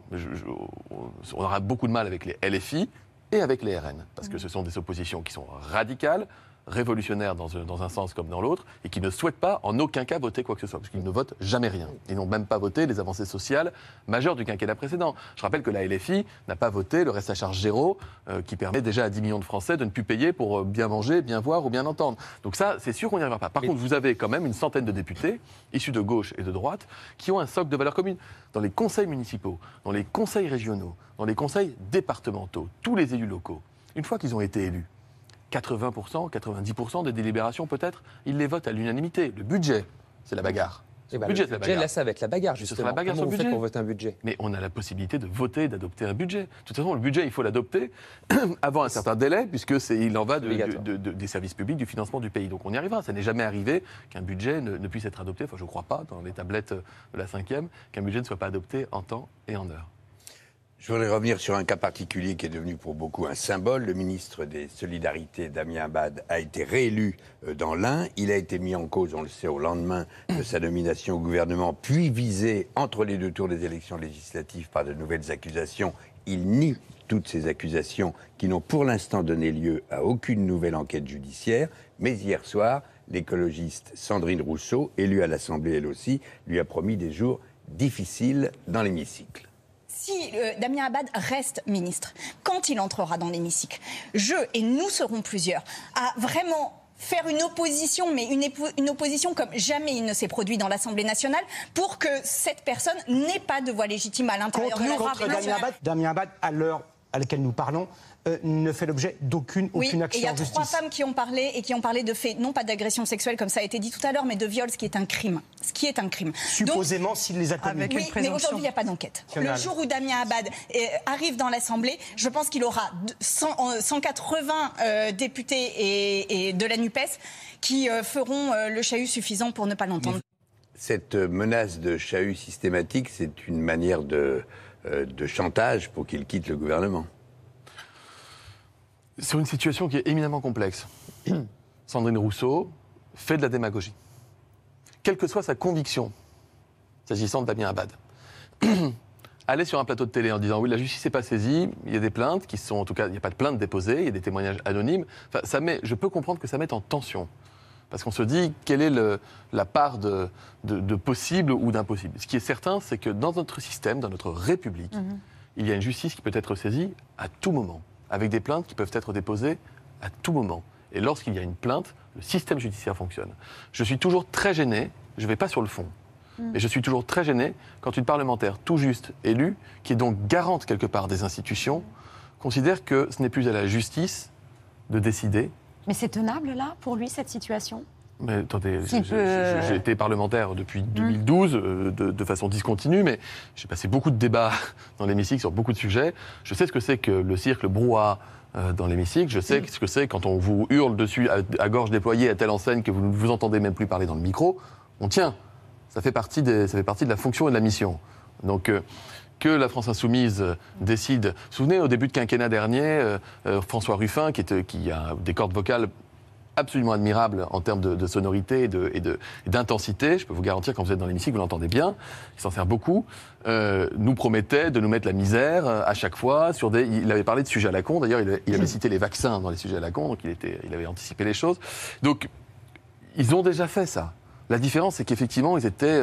aura beaucoup de mal avec les LFI et avec les RN, parce que ce sont des oppositions qui sont radicales, révolutionnaires dans un sens comme dans l'autre, et qui ne souhaitent pas en aucun cas voter quoi que ce soit, parce qu'ils ne votent jamais rien. Ils n'ont même pas voté les avancées sociales majeures du quinquennat précédent. Je rappelle que la LFI n'a pas voté le reste à charge zéro, qui permet déjà à 10 millions de Français de ne plus payer pour bien manger, bien voir ou bien entendre. Donc ça, c'est sûr qu'on n'y arrivera pas. Par contre, vous avez quand même une centaine de députés, issus de gauche et de droite, qui ont un socle de valeurs communes. Dans les conseils municipaux, dans les conseils régionaux, dans les conseils départementaux, tous les élus locaux, une fois qu'ils ont été élus, 80%, 90% des délibérations peut-être, ils les votent à l'unanimité. Le budget, c'est la bagarre. Le budget, là, ça va être la bagarre, justement. Comment vous faites pour voter un budget ? Mais on a la possibilité de voter et d'adopter un budget. De toute façon, le budget, il faut l'adopter avant un certain délai, puisqu'il en va des services publics, du financement du pays. Donc on y arrivera. Ça n'est jamais arrivé qu'un budget ne puisse être adopté, enfin je ne crois pas, dans les tablettes de la 5e, qu'un budget ne soit pas adopté en temps et en heure. Je voudrais revenir sur un cas particulier qui est devenu pour beaucoup un symbole. Le ministre des Solidarités, Damien Abad, a été réélu dans l'Ain. Il a été mis en cause, on le sait, au lendemain de sa nomination au gouvernement, puis visé entre les deux tours des élections législatives par de nouvelles accusations. Il nie toutes ces accusations qui n'ont pour l'instant donné lieu à aucune nouvelle enquête judiciaire. Mais hier soir, l'écologiste Sandrine Rousseau, élue à l'Assemblée elle aussi, lui a promis des jours difficiles dans l'hémicycle. Si Damien Abad reste ministre, quand il entrera dans l'hémicycle, et nous serons plusieurs, à vraiment faire une opposition, mais une opposition comme jamais il ne s'est produit dans l'Assemblée nationale, pour que cette personne n'ait pas de voix légitime à l'intérieur de l'Assemblée nationale. Damien Abad, à l'heure à laquelle nous parlons, ne fait l'objet d'aucune action en justice. Il y a 3 femmes qui ont parlé de faits, non pas d'agression sexuelle comme ça a été dit tout à l'heure, mais de viol, ce qui est un crime. Supposément, s'il les a commis. Oui, mais aujourd'hui, il n'y a pas d'enquête. Le jour où Damien Abad arrive dans l'Assemblée, je pense qu'il aura 180 députés et de la NUPES qui feront le chahut suffisant pour ne pas l'entendre. Cette menace de chahut systématique, c'est une manière de chantage pour qu'il quitte le gouvernement. Sur une situation qui est éminemment complexe, Sandrine Rousseau fait de la démagogie. Quelle que soit sa conviction, s'agissant de Damien Abad, aller sur un plateau de télé en disant « oui, la justice n'est pas saisie, il y a des plaintes qui sont... En tout cas, il n'y a pas de plaintes déposées, il y a des témoignages anonymes. » Je peux comprendre que ça mette en tension. Parce qu'on se dit, quelle est la part de possible ou d'impossible. Ce qui est certain, c'est que dans notre système, dans notre République, il y a une justice qui peut être saisie à tout moment, avec des plaintes qui peuvent être déposées à tout moment. Et lorsqu'il y a une plainte, le système judiciaire fonctionne. Je suis toujours très gêné, je ne vais pas sur le fond, mais je suis toujours très gêné quand une parlementaire tout juste élue, qui est donc garante quelque part des institutions, considère que ce n'est plus à la justice de décider. Mais c'est tenable, là, pour lui, cette situation ? Mais attendez, j'ai été parlementaire depuis 2012 de façon discontinue, mais j'ai passé beaucoup de débats dans l'hémicycle sur beaucoup de sujets. Je sais ce que c'est que le cirque, le brouhaha dans l'hémicycle. Je sais ce que c'est quand on vous hurle dessus à gorge déployée à telle enseigne que vous ne vous entendez même plus parler dans le micro. On tient. Ça fait partie de la fonction et de la mission. Donc... que la France Insoumise décide... Vous vous souvenez, au début de quinquennat dernier, François Ruffin, qui a des cordes vocales absolument admirables en termes de sonorité et d'intensité, je peux vous garantir, quand vous êtes dans l'hémicycle, vous l'entendez bien, il s'en sert beaucoup, nous promettait de nous mettre la misère à chaque fois sur des... Il avait parlé de sujets à la con, d'ailleurs il avait cité les vaccins dans les sujets à la con, donc il avait anticipé les choses. Donc, ils ont déjà fait ça. La différence, c'est qu'effectivement, ils étaient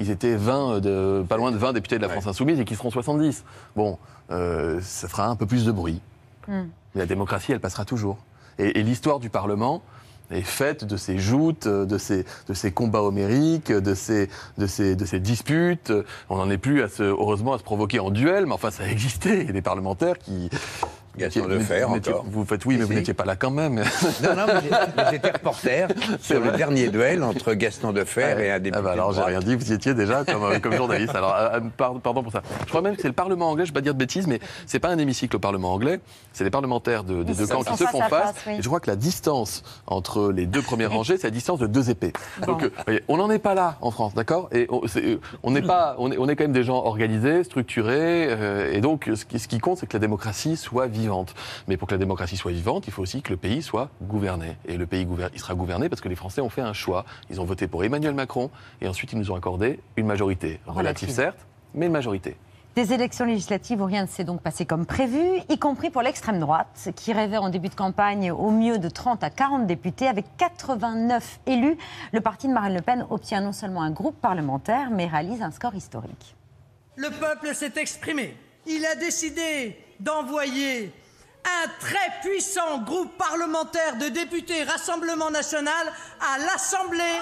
20, pas loin de 20 députés de la France Insoumise et qu'ils seront 70. Bon, ça fera un peu plus de bruit. Mais la démocratie, elle passera toujours. Et l'histoire du Parlement est faite de ces joutes, de ces combats homériques, de ces disputes. On n'en est plus, heureusement, à se provoquer en duel, mais enfin, ça a existé. Il y a des parlementaires Gaston Defer, encore. Vous faites oui, mais vous n'étiez pas là quand même. Non, mais j'étais reporter sur le dernier duel entre Gaston Defer et un député. Alors, j'ai rien dit, vous y étiez déjà comme journaliste. Alors, pardon pour ça. Je crois même que c'est le Parlement anglais, je ne vais pas dire de bêtises, mais c'est pas un hémicycle au Parlement anglais, c'est les parlementaires des deux camps qui se font face. Oui. Et je crois que la distance entre les deux premières rangées, c'est la distance de 2 épées. Bon. Donc, on n'en est pas là en France, d'accord ? Et on est quand même des gens organisés, structurés, et donc ce qui compte, c'est que la démocratie soit vivante. Mais pour que la démocratie soit vivante, il faut aussi que le pays soit gouverné. Et le pays il sera gouverné parce que les Français ont fait un choix. Ils ont voté pour Emmanuel Macron et ensuite ils nous ont accordé une majorité. Relative certes, mais une majorité. Des élections législatives où rien ne s'est donc passé comme prévu, y compris pour l'extrême droite, qui rêvait en début de campagne au mieux de 30 à 40 députés. Avec 89 élus, le parti de Marine Le Pen obtient non seulement un groupe parlementaire, mais réalise un score historique. Le peuple s'est exprimé. Il a décidé d'envoyer un très puissant groupe parlementaire de députés Rassemblement National à l'Assemblée.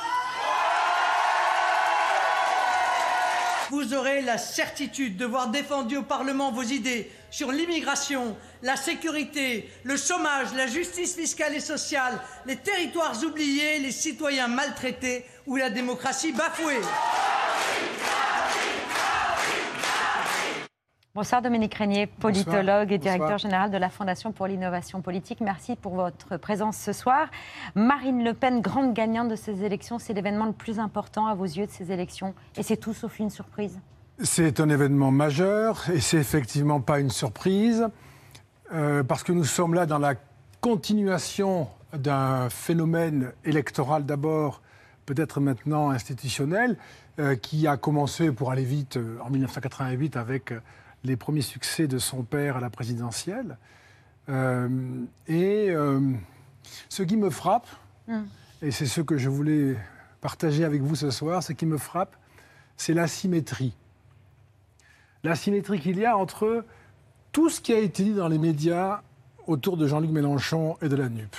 Vous aurez la certitude de voir défendues au Parlement vos idées sur l'immigration, la sécurité, le chômage, la justice fiscale et sociale, les territoires oubliés, les citoyens maltraités ou la démocratie bafouée. Bonsoir Dominique Régnier, politologue et directeur Bonsoir. général de la Fondation pour l'innovation politique. Merci pour votre présence ce soir. Marine Le Pen, grande gagnante de ces élections, c'est l'événement le plus important à vos yeux de ces élections. Et c'est tout sauf une surprise. C'est un événement majeur et c'est effectivement pas une surprise parce que nous sommes là dans la continuation d'un phénomène électoral d'abord, peut-être maintenant institutionnel, qui a commencé, pour aller vite, en 1988 avec les premiers succès de son père à la présidentielle. Ce qui me frappe, et c'est ce que je voulais partager avec vous ce soir, ce qui me frappe, c'est l'asymétrie. L'asymétrie qu'il y a entre tout ce qui a été dit dans les médias autour de Jean-Luc Mélenchon et de la NUP.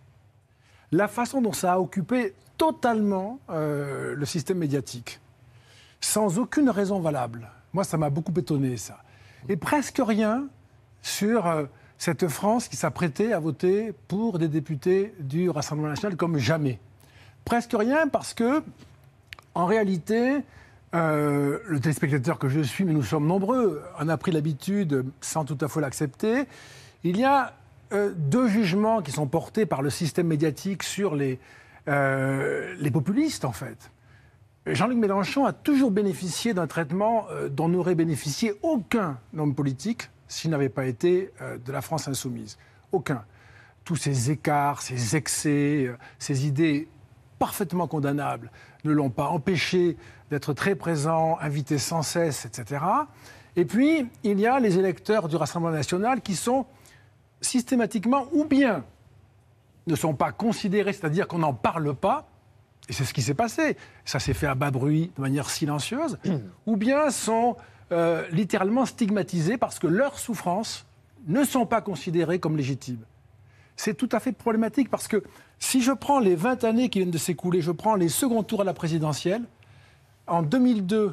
La façon dont ça a occupé totalement le système médiatique, sans aucune raison valable. Moi, ça m'a beaucoup étonné, ça. Et presque rien sur cette France qui s'apprêtait à voter pour des députés du Rassemblement national comme jamais. Presque rien parce que, en réalité, le téléspectateur que je suis, mais nous sommes nombreux, en a pris l'habitude, sans tout à fait l'accepter. Il y a 2 jugements qui sont portés par le système médiatique sur les populistes, en fait. Jean-Luc Mélenchon a toujours bénéficié d'un traitement dont n'aurait bénéficié aucun homme politique s'il n'avait pas été de la France insoumise. Aucun. Tous ces écarts, ces excès, ces idées parfaitement condamnables ne l'ont pas empêché d'être très présent, invité sans cesse, etc. Et puis, il y a les électeurs du Rassemblement national qui sont systématiquement, ou bien ne sont pas considérés, c'est-à-dire qu'on n'en parle pas, et c'est ce qui s'est passé, ça s'est fait à bas bruit, de manière silencieuse, ou bien sont littéralement stigmatisés parce que leurs souffrances ne sont pas considérées comme légitimes. C'est tout à fait problématique parce que si je prends les 20 années qui viennent de s'écouler, je prends les seconds tours à la présidentielle, en 2002,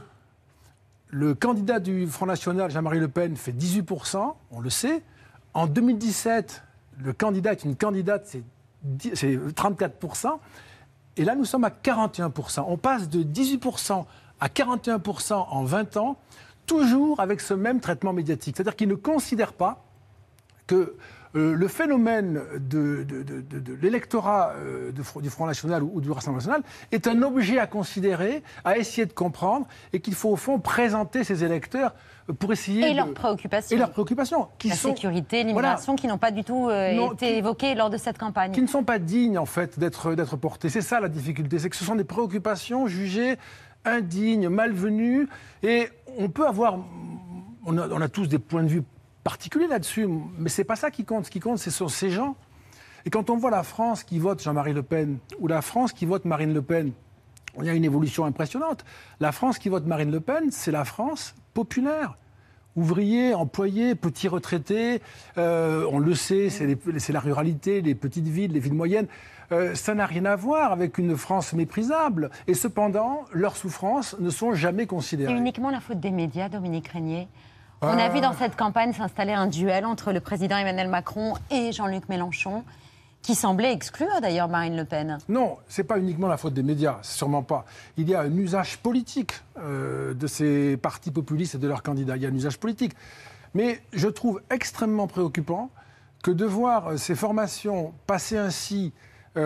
le candidat du Front National, Jean-Marie Le Pen, fait 18%, on le sait. En 2017, le candidat est une candidate, c'est 34%. Et là, nous sommes à 41%. On passe de 18% à 41% en 20 ans, toujours avec ce même traitement médiatique. C'est-à-dire qu'ils ne considèrent pas que le phénomène de l'électorat du Front National ou du Rassemblement National est un objet à considérer, à essayer de comprendre, et qu'il faut au fond présenter ces électeurs pour essayer Et leurs préoccupations. Et leurs préoccupations. La sécurité, l'immigration, qui n'ont pas du tout été évoquées lors de cette campagne. Qui ne sont pas dignes, en fait, d'être portées. C'est ça la difficulté, c'est que ce sont des préoccupations jugées indignes, malvenues, et on peut avoir... On a tous des points de vue particulier là-dessus, mais c'est pas ça qui compte. Ce qui compte, ce sont ces gens. Et quand on voit la France qui vote Jean-Marie Le Pen ou la France qui vote Marine Le Pen, il y a une évolution impressionnante. La France qui vote Marine Le Pen, c'est la France populaire. Ouvriers, employés, petits retraités, on le sait, c'est la ruralité, les petites villes, les villes moyennes. Ça n'a rien à voir avec une France méprisable. Et cependant, leurs souffrances ne sont jamais considérées. C'est uniquement la faute des médias, Dominique Régnier. On a vu dans cette campagne s'installer un duel entre le président Emmanuel Macron et Jean-Luc Mélenchon, qui semblait exclure d'ailleurs Marine Le Pen. Non, ce n'est pas uniquement la faute des médias, sûrement pas. Il y a un usage politique de ces partis populistes et de leurs candidats. Il y a un usage politique. Mais je trouve extrêmement préoccupant que de voir ces formations passer ainsi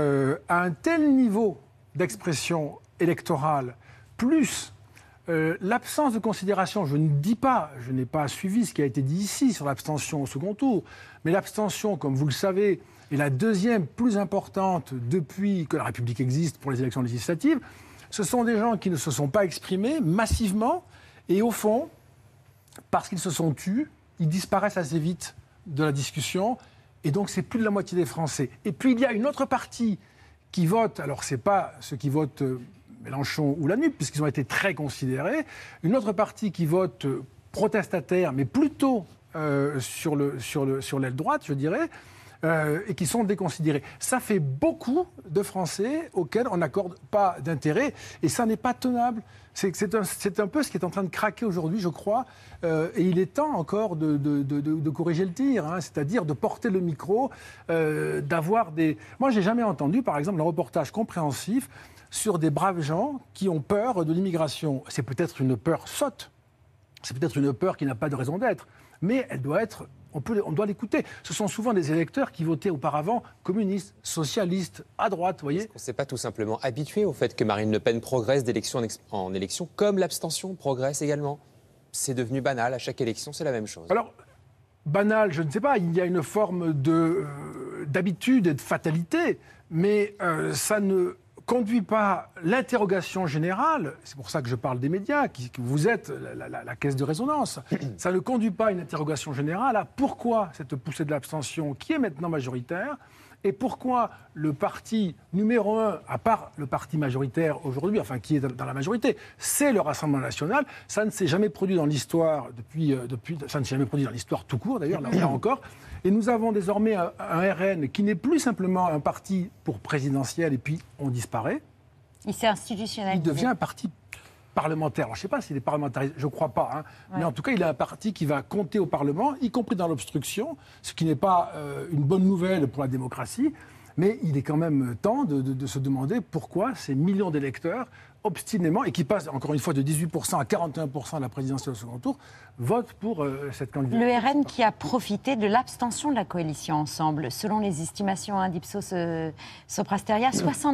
à un tel niveau d'expression électorale, plus l'absence de considération, je ne dis pas, je n'ai pas suivi ce qui a été dit ici sur l'abstention au second tour, mais l'abstention, comme vous le savez, est la deuxième plus importante depuis que la République existe pour les élections législatives. Ce sont des gens qui ne se sont pas exprimés massivement et au fond, parce qu'ils se sont tus, ils disparaissent assez vite de la discussion et donc c'est plus de la moitié des Français. Et puis il y a une autre partie qui vote, alors ce n'est pas ceux qui votent Mélenchon ou la NUP, puisqu'ils ont été très considérés, une autre partie qui vote protestataire, mais plutôt sur l'aile droite, je dirais, et qui sont déconsidérés. Ça fait beaucoup de Français auxquels on n'accorde pas d'intérêt, et ça n'est pas tenable. C'est un peu ce qui est en train de craquer aujourd'hui, je crois, et il est temps encore de corriger le tir, hein, c'est-à-dire de porter le micro, d'avoir des... Moi, j'ai jamais entendu, par exemple, un reportage compréhensif sur des braves gens qui ont peur de l'immigration. C'est peut-être une peur sotte, c'est peut-être une peur qui n'a pas de raison d'être, mais elle doit être... On doit l'écouter. Ce sont souvent des électeurs qui votaient auparavant communistes, socialistes, à droite, vous voyez. Est-ce qu'on ne s'est pas tout simplement habitué au fait que Marine Le Pen progresse d'élection en élection, comme l'abstention progresse également? C'est devenu banal, à chaque élection, c'est la même chose. Alors, banal, je ne sais pas, il y a une forme d'habitude et de fatalité, mais ça ne conduit pas l'interrogation générale, c'est pour ça que je parle des médias, que vous êtes la caisse de résonance, ça ne conduit pas une interrogation générale à pourquoi cette poussée de l'abstention qui est maintenant majoritaire, et pourquoi le parti numéro 1, à part le parti majoritaire aujourd'hui, enfin qui est dans la majorité, c'est le Rassemblement national. Ça ne s'est jamais produit dans l'histoire, ça ne s'est jamais produit dans l'histoire tout court d'ailleurs, là encore. Et nous avons désormais un RN qui n'est plus simplement un parti pour présidentiel et puis on disparaît. Il s'est institutionnalisé. Il devient un parti parlementaire. Alors, je ne sais pas s'il est parlementaire, je ne crois pas, hein. Ouais. Mais en tout cas, il est un parti qui va compter au Parlement, y compris dans l'obstruction, ce qui n'est pas une bonne nouvelle pour la démocratie. Mais il est quand même temps de se demander pourquoi ces millions d'électeurs, obstinément, et qui passent encore une fois de 18% à 41% à la présidentielle au second tour, votent pour cette candidature. Le RN qui a profité de l'abstention de la coalition Ensemble. Selon les estimations d'Ipsos Soprasteria,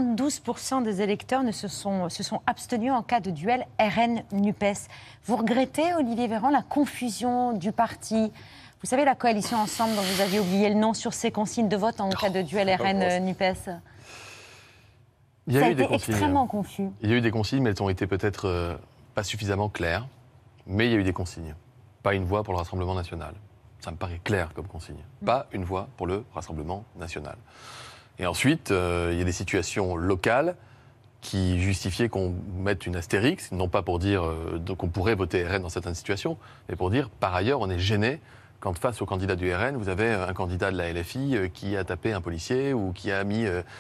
72% des électeurs se sont abstenus en cas de duel RN-NUPES. Vous regrettez, Olivier Véran, la confusion du parti ? Vous savez, la coalition Ensemble dont vous aviez oublié le nom sur ces consignes de vote en cas de duel RN-NUPES. Il y a eu des consignes extrêmement confus. Il y a eu des consignes, mais elles ont été peut-être pas suffisamment claires. Mais il y a eu des consignes. Pas une voix pour le Rassemblement national. Ça me paraît clair comme consigne. Pas une voix pour le Rassemblement national. Et ensuite, il y a des situations locales qui justifiaient qu'on mette une astérix, non pas pour dire qu'on pourrait voter RN dans certaines situations, mais pour dire, par ailleurs, on est gêné quand face au candidat du RN, vous avez un candidat de la LFI qui a tapé un policier ou qui a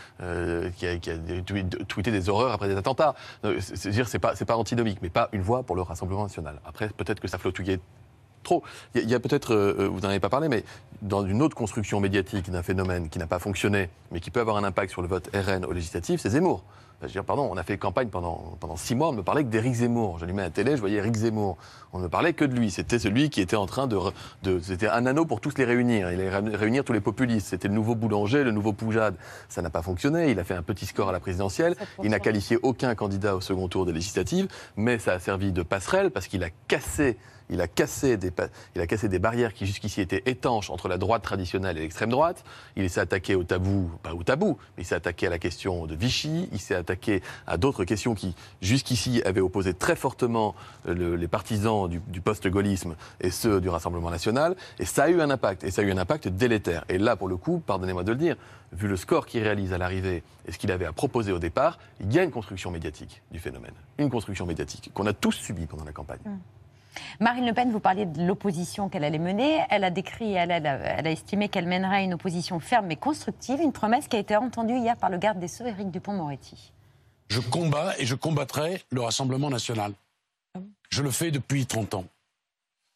tweeté des horreurs après des attentats. C'est-à-dire, c'est pas antinomique, mais pas une voix pour le Rassemblement national. Après, peut-être que ça flottouillait trop. Il y a peut-être, vous n'en avez pas parlé, mais dans une autre construction médiatique d'un phénomène qui n'a pas fonctionné, mais qui peut avoir un impact sur le vote RN au législatif, c'est Zemmour. Je veux dire, pardon, on a fait campagne pendant 6 mois, on ne me parlait que d'Éric Zemmour. J'allumais la télé, je voyais Éric Zemmour. On ne me parlait que de lui. C'était celui qui était en train c'était un anneau pour tous les réunir. Il allait réunir tous les populistes. C'était le nouveau Boulanger, le nouveau Poujade. Ça n'a pas fonctionné. Il a fait un petit score à la présidentielle. Il n'a qualifié aucun candidat au second tour des législatives, mais ça a servi de passerelle parce qu'il a cassé des barrières qui jusqu'ici étaient étanches entre la droite traditionnelle et l'extrême droite. Il s'est attaqué au tabou, pas au tabou, mais il s'est attaqué à la question de Vichy, il s'est attaqué à d'autres questions qui jusqu'ici avaient opposé très fortement les partisans du post-gaullisme et ceux du Rassemblement national. Et ça a eu un impact, et ça a eu un impact délétère. Et là, pour le coup, pardonnez-moi de le dire, vu le score qu'il réalise à l'arrivée et ce qu'il avait à proposer au départ, il y a une construction médiatique du phénomène. Une construction médiatique qu'on a tous subie pendant la campagne. Marine Le Pen, vous parliez de l'opposition qu'elle allait mener. Elle a décrit, elle a estimé qu'elle mènerait une opposition ferme mais constructive, une promesse qui a été entendue hier par le garde des Sceaux, Éric Dupond-Moretti. Je combats et je combattrai le Rassemblement national. Je le fais depuis 30 ans.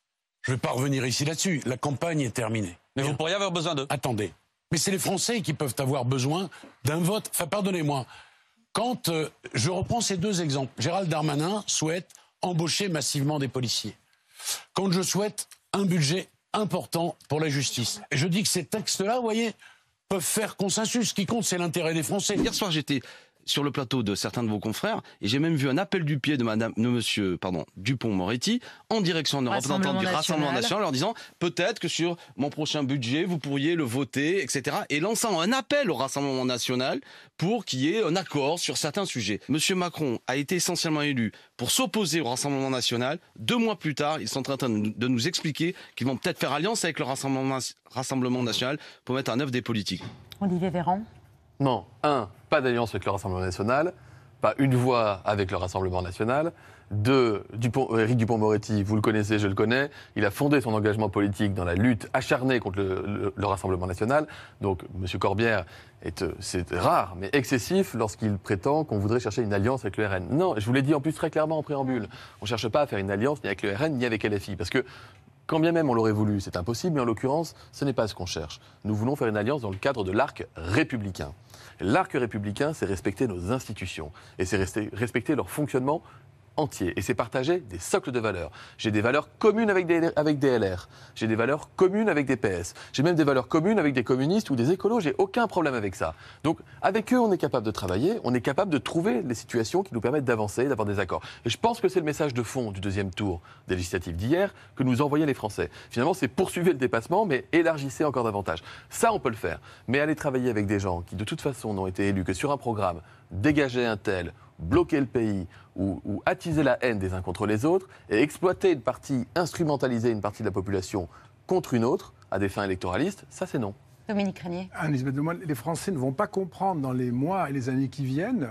Je ne vais pas revenir ici là-dessus. La campagne est terminée. Mais vous pourriez avoir besoin d'eux. Attendez. Mais c'est les Français qui peuvent avoir besoin d'un vote. Enfin, pardonnez-moi. Quand je reprends ces deux exemples, Gérald Darmanin souhaite embaucher massivement des policiers. Quand je souhaite un budget important pour la justice. Et je dis que ces textes-là, vous voyez, peuvent faire consensus. Ce qui compte, c'est l'intérêt des Français. Hier soir, j'étais sur le plateau de certains de vos confrères et j'ai même vu un appel du pied de monsieur Dupond-Moretti en direction d'un représentant du Rassemblement national leur disant peut-être que sur mon prochain budget vous pourriez le voter, etc. et lançant un appel au Rassemblement national pour qu'il y ait un accord sur certains sujets. Monsieur Macron a été essentiellement élu pour s'opposer au Rassemblement national. 2 mois plus tard, ils sont en train de nous expliquer qu'ils vont peut-être faire alliance avec le Rassemblement national pour mettre en œuvre des politiques. Olivier Véran. Non, pas d'alliance avec le Rassemblement national, pas une voix avec le Rassemblement national. 2, Éric Dupond-Moretti, vous le connaissez, je le connais, il a fondé son engagement politique dans la lutte acharnée contre le Rassemblement national. Donc, M. Corbière, c'est rare, mais excessif lorsqu'il prétend qu'on voudrait chercher une alliance avec le RN. Non, je vous l'ai dit en plus très clairement en préambule, on ne cherche pas à faire une alliance ni avec le RN ni avec LFI, parce que quand bien même on l'aurait voulu, c'est impossible, mais en l'occurrence, ce n'est pas ce qu'on cherche. Nous voulons faire une alliance dans le cadre de l'arc républicain. L'arc républicain, c'est respecter nos institutions et c'est respecter leur fonctionnement entier. Et c'est partager des socles de valeurs. J'ai des valeurs communes avec des LR. J'ai des valeurs communes avec des PS. J'ai même des valeurs communes avec des communistes ou des écolos. J'ai aucun problème avec ça. Donc, avec eux, on est capable de travailler. On est capable de trouver les situations qui nous permettent d'avancer, d'avoir des accords. Et je pense que c'est le message de fond du 2e tour des législatives d'hier que nous envoyaient les Français. Finalement, c'est poursuivre le dépassement, mais élargissez encore davantage. Ça, on peut le faire. Mais aller travailler avec des gens qui, de toute façon, n'ont été élus que sur un programme, dégager un tel, bloquer le pays ou attiser la haine des uns contre les autres et exploiter une partie, instrumentaliser une partie de la population contre une autre à des fins électoralistes, ça c'est non. Dominique Régnier. Les Français ne vont pas comprendre dans les mois et les années qui viennent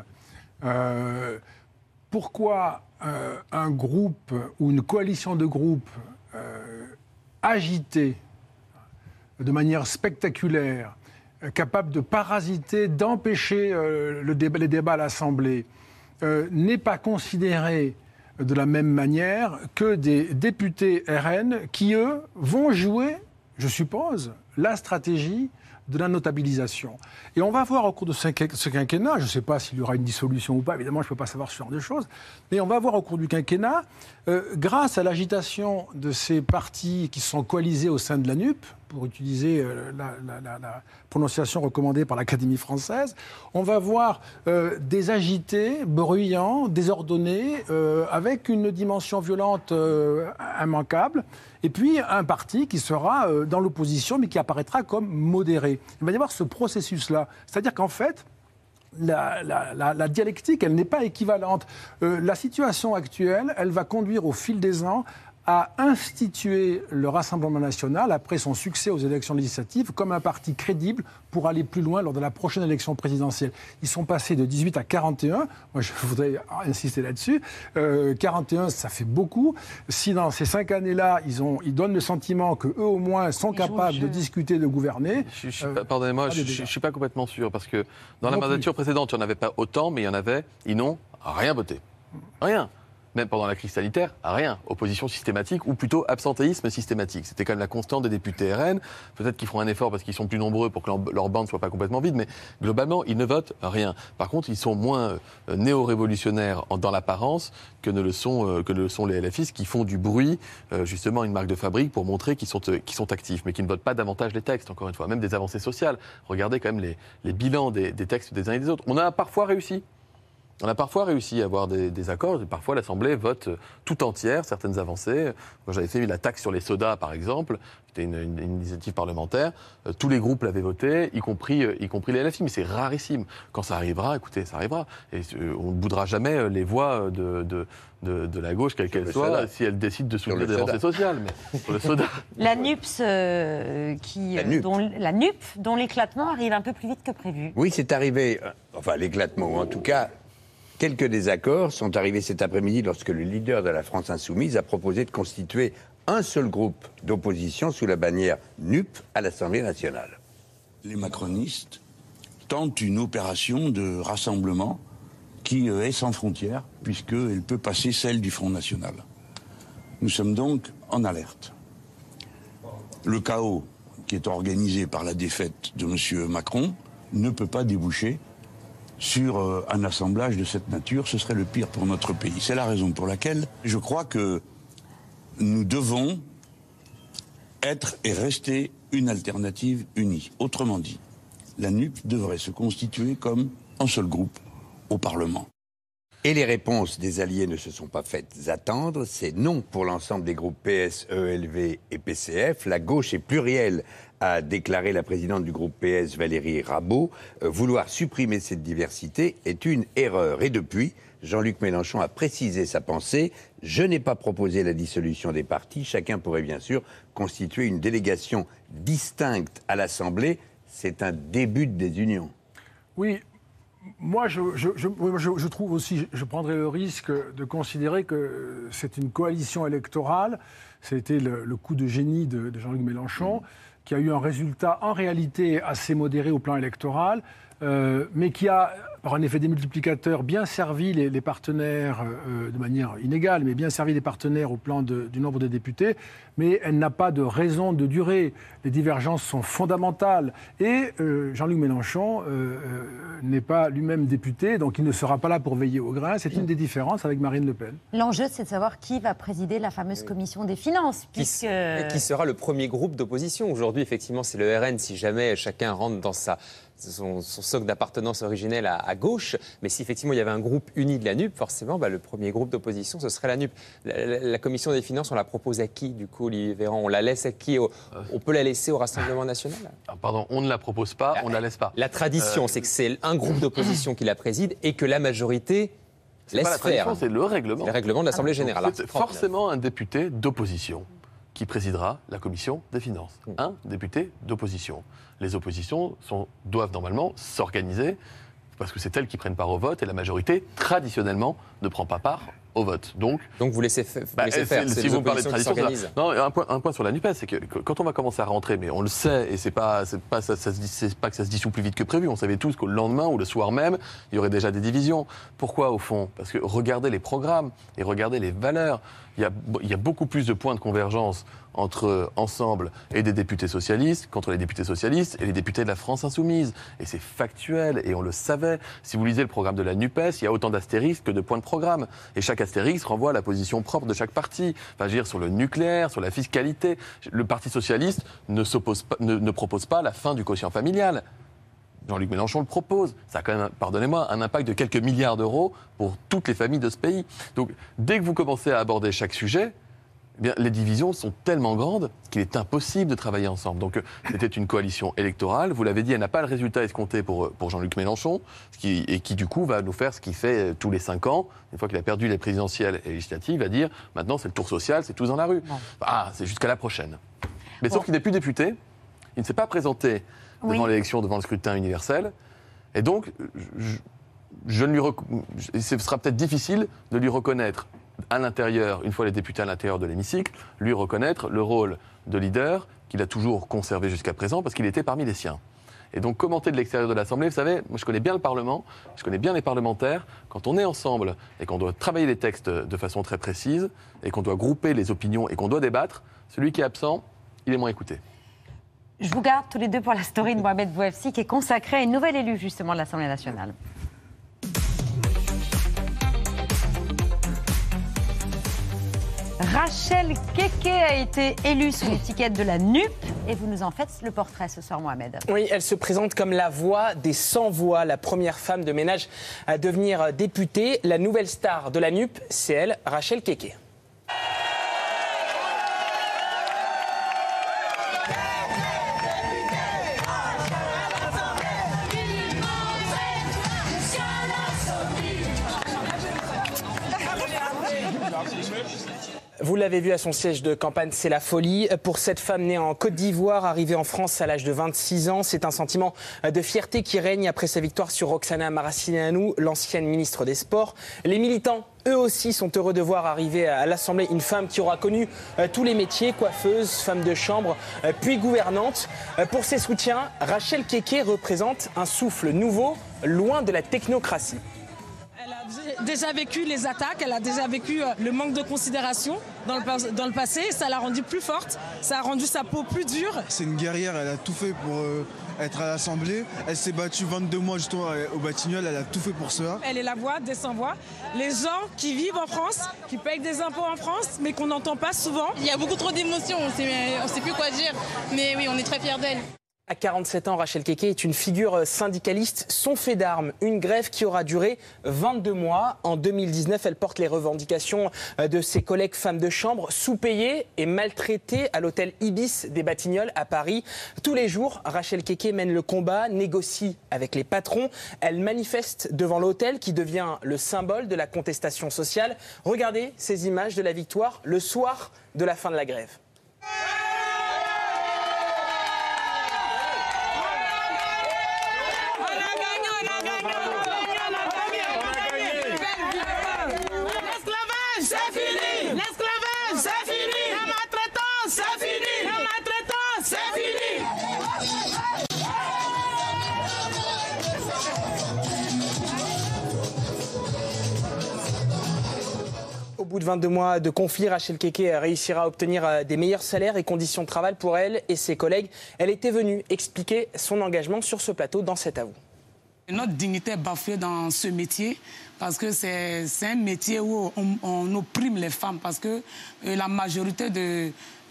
pourquoi un groupe ou une coalition de groupes agités de manière spectaculaire, capable de parasiter, d'empêcher les débats à l'Assemblée, n'est pas considéré de la même manière que des députés RN qui, eux, vont jouer, je suppose, la stratégie de la notabilisation. Et on va voir au cours de ce quinquennat, je ne sais pas s'il y aura une dissolution ou pas, évidemment je ne peux pas savoir ce genre de choses, mais on va voir au cours du quinquennat, grâce à l'agitation de ces partis qui sont coalisés au sein de la NUP, pour utiliser la prononciation recommandée par l'Académie française, on va voir des agités, bruyants, désordonnés, avec une dimension violente immanquable, et puis un parti qui sera dans l'opposition, mais qui apparaîtra comme modéré. Il va y avoir ce processus-là. C'est-à-dire qu'en fait, la dialectique, elle n'est pas équivalente. La situation actuelle, elle va conduire au fil des ans à instituer le Rassemblement national, après son succès aux élections législatives, comme un parti crédible pour aller plus loin lors de la prochaine élection présidentielle. Ils sont passés de 18 à 41. Moi, je voudrais insister là-dessus. 41, ça fait beaucoup. Si dans ces 5 années-là, ils donnent le sentiment qu'eux, au moins, sont capables de discuter, de gouverner... Pardonnez-moi, je ne suis pas complètement sûr, parce que dans la mandature précédente, il n'y en avait pas autant, mais il y en avait, ils n'ont rien voté. Rien. Même pendant la crise sanitaire, rien. Opposition systématique ou plutôt absentéisme systématique. C'était quand même la constante des députés RN. Peut-être qu'ils feront un effort parce qu'ils sont plus nombreux pour que leur bande ne soit pas complètement vide, mais globalement, ils ne votent rien. Par contre, ils sont moins néo-révolutionnaires dans l'apparence que ne le sont les LFistes qui font du bruit, justement une marque de fabrique pour montrer qu'ils sont actifs, mais qui ne votent pas davantage les textes, encore une fois, même des avancées sociales. Regardez quand même les bilans des textes des uns et des autres. On a parfois réussi. On a parfois réussi à avoir des accords, et parfois l'Assemblée vote tout entière certaines avancées. Quand j'avais fait la taxe sur les sodas, par exemple, qui était une initiative parlementaire, tous les groupes l'avaient voté, y compris les LFI, mais c'est rarissime. Quand ça arrivera, écoutez, ça arrivera. Et on ne boudera jamais les voix de la gauche, quelle qu'elle soit, si elle décide de soutenir des avancées sociales. Mais sur le soda. La NUPS, dont l'éclatement arrive un peu plus vite que prévu. Oui, c'est arrivé, enfin l'éclatement, ou en tout cas... Quelques désaccords sont arrivés cet après-midi lorsque le leader de la France Insoumise a proposé de constituer un seul groupe d'opposition sous la bannière NUP à l'Assemblée nationale. Les macronistes tentent une opération de rassemblement qui est sans frontières, puisqu'elle peut passer celle du Front National. Nous sommes donc en alerte. le chaos qui est organisé par la défaite de M. Macron ne peut pas déboucher sur un assemblage de cette nature. Ce serait le pire pour notre pays. C'est la raison pour laquelle je crois que nous devons être et rester une alternative unie. Autrement dit, la NUP devrait se constituer comme un seul groupe au Parlement. Et les réponses des alliés ne se sont pas faites attendre. C'est non pour l'ensemble des groupes PS, ELV et PCF. La gauche est plurielle, a déclaré la présidente du groupe PS, Valérie Rabault. Vouloir supprimer cette diversité est une erreur. Et depuis, Jean-Luc Mélenchon a précisé sa pensée. Je n'ai pas proposé la dissolution des partis. Chacun pourrait bien sûr constituer une délégation distincte à l'Assemblée. C'est un début de désunion. Oui. Moi, je trouve aussi, je prendrais le risque de considérer que c'est une coalition électorale. C'était le coup de génie de Jean-Luc Mélenchon, qui a eu un résultat en réalité assez modéré au plan électoral, mais qui a, par un effet démultiplicateur, bien servi les partenaires de manière inégale, mais bien servi les partenaires au plan du nombre de députés. Mais elle n'a pas de raison de durer. Les divergences sont fondamentales. Et Jean-Luc Mélenchon n'est pas lui-même député, donc il ne sera pas là pour veiller au grain. C'est une des différences avec Marine Le Pen. L'enjeu, c'est de savoir qui va présider la fameuse commission des finances. Qui sera le premier groupe d'opposition. Aujourd'hui, effectivement, c'est le RN, si jamais chacun rentre dans son socle d'appartenance originelle à gauche. Mais si effectivement il y avait un groupe uni de la NUP, forcément, le premier groupe d'opposition, ce serait la NUP. La commission des finances, on la propose à qui, du coup, Olivier Véran? On la laisse à qui? On peut la laisser au Rassemblement national? Pardon, on ne la propose pas, on ne la laisse pas. La tradition, c'est que c'est un groupe d'opposition qui la préside et que la majorité laisse pas la tradition, faire. C'est le règlement. C'est le règlement de l'Assemblée générale. C'est forcément un député d'opposition qui présidera la commission des finances. Un député d'opposition. Les oppositions doivent normalement s'organiser parce que c'est elles qui prennent part au vote et la majorité, traditionnellement, ne prend pas part au vote. Donc vous laissez faire. Si vous me parlez de tradition, non, un point sur la NUPES, c'est que quand on va commencer à rentrer, mais on le sait, et c'est pas que ça se dissout plus vite que prévu. On savait tous qu'au lendemain ou le soir même, il y aurait déjà des divisions. Pourquoi, au fond? Parce que regardez les programmes et regardez les valeurs. Il y a beaucoup plus de points de convergence entre Ensemble et des députés socialistes qu'entre les députés socialistes et les députés de la France insoumise. Et c'est factuel, et on le savait. Si vous lisez le programme de la NUPES, il y a autant d'astérisques que de points de programme. Et chaque astérisque renvoie à la position propre de chaque parti. Enfin, je veux dire, sur le nucléaire, sur la fiscalité. Le Parti socialiste ne propose pas la fin du quotient familial. Jean-Luc Mélenchon le propose. Ça a quand même, pardonnez-moi, un impact de quelques milliards d'euros pour toutes les familles de ce pays. Donc, dès que vous commencez à aborder chaque sujet, eh bien, les divisions sont tellement grandes qu'il est impossible de travailler ensemble. Donc, c'était une coalition électorale. Vous l'avez dit, elle n'a pas le résultat escompté pour Jean-Luc Mélenchon, et qui, du coup, va nous faire ce qu'il fait tous les 5 ans. Une fois qu'il a perdu les présidentielles et législatives, il va dire, maintenant, c'est le tour social, c'est tous dans la rue. C'est jusqu'à la prochaine. Mais sauf qu'il n'est plus député. Il ne s'est pas présenté devant l'élection, devant le scrutin universel. Et donc, ce sera peut-être difficile de lui reconnaître à l'intérieur, une fois les députés à l'intérieur de l'hémicycle, lui reconnaître le rôle de leader qu'il a toujours conservé jusqu'à présent, parce qu'il était parmi les siens. Et donc, commenter de l'extérieur de l'Assemblée, vous savez, moi je connais bien le Parlement, je connais bien les parlementaires. Quand on est ensemble et qu'on doit travailler les textes de façon très précise, et qu'on doit grouper les opinions et qu'on doit débattre, celui qui est absent, il est moins écouté. Je vous garde tous les deux pour la story de Mohamed Bouafsi, qui est consacrée à une nouvelle élue, justement, de l'Assemblée nationale. Rachel Keke a été élue sous l'étiquette de la NUP et vous nous en faites le portrait ce soir, Mohamed. Oui, elle se présente comme la voix des sans-voix, la première femme de ménage à devenir députée. La nouvelle star de la NUP, c'est elle, Rachel Keke. Vous l'avez vu à son siège de campagne, c'est la folie. Pour cette femme née en Côte d'Ivoire, arrivée en France à l'âge de 26 ans, c'est un sentiment de fierté qui règne après sa victoire sur Roxana Maracineanu, l'ancienne ministre des Sports. Les militants, eux aussi, sont heureux de voir arriver à l'Assemblée une femme qui aura connu tous les métiers, coiffeuse, femme de chambre, puis gouvernante. Pour ses soutiens, Rachel Keke représente un souffle nouveau, loin de la technocratie. Elle a a déjà vécu les attaques, elle a déjà vécu le manque de considération dans le passé. Ça l'a rendue plus forte, ça a rendu sa peau plus dure. C'est une guerrière, elle a tout fait pour être à l'Assemblée. Elle s'est battue 22 mois justement au Batignolles, elle a tout fait pour cela. Elle est la voix des sans-voix. Les gens qui vivent en France, qui payent des impôts en France, mais qu'on n'entend pas souvent. Il y a beaucoup trop d'émotions, on ne sait plus quoi dire. Mais oui, on est très fiers d'elle. À 47 ans, Rachel Keke est une figure syndicaliste. Son fait d'armes, une grève qui aura duré 22 mois. En 2019, elle porte les revendications de ses collègues femmes de chambre, sous-payées et maltraitées à l'hôtel Ibis des Batignolles à Paris. Tous les jours, Rachel Keke mène le combat, négocie avec les patrons. Elle manifeste devant l'hôtel qui devient le symbole de la contestation sociale. Regardez ces images de la victoire le soir de la fin de la grève. Au bout de 22 mois de conflit, Rachel Keke réussira à obtenir des meilleurs salaires et conditions de travail pour elle et ses collègues. Elle était venue expliquer son engagement sur ce plateau dans cet avou. Notre dignité est bafouée dans ce métier parce que c'est un métier où on opprime les femmes parce que la majorité des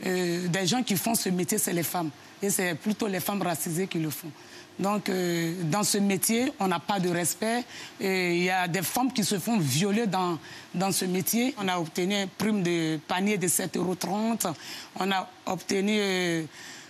gens qui font ce métier, c'est les femmes. Et c'est plutôt les femmes racisées qui le font. Donc, dans ce métier, on n'a pas de respect. Il y a des femmes qui se font violer dans ce métier. On a obtenu un prime de panier de 7,30 €. On a obtenu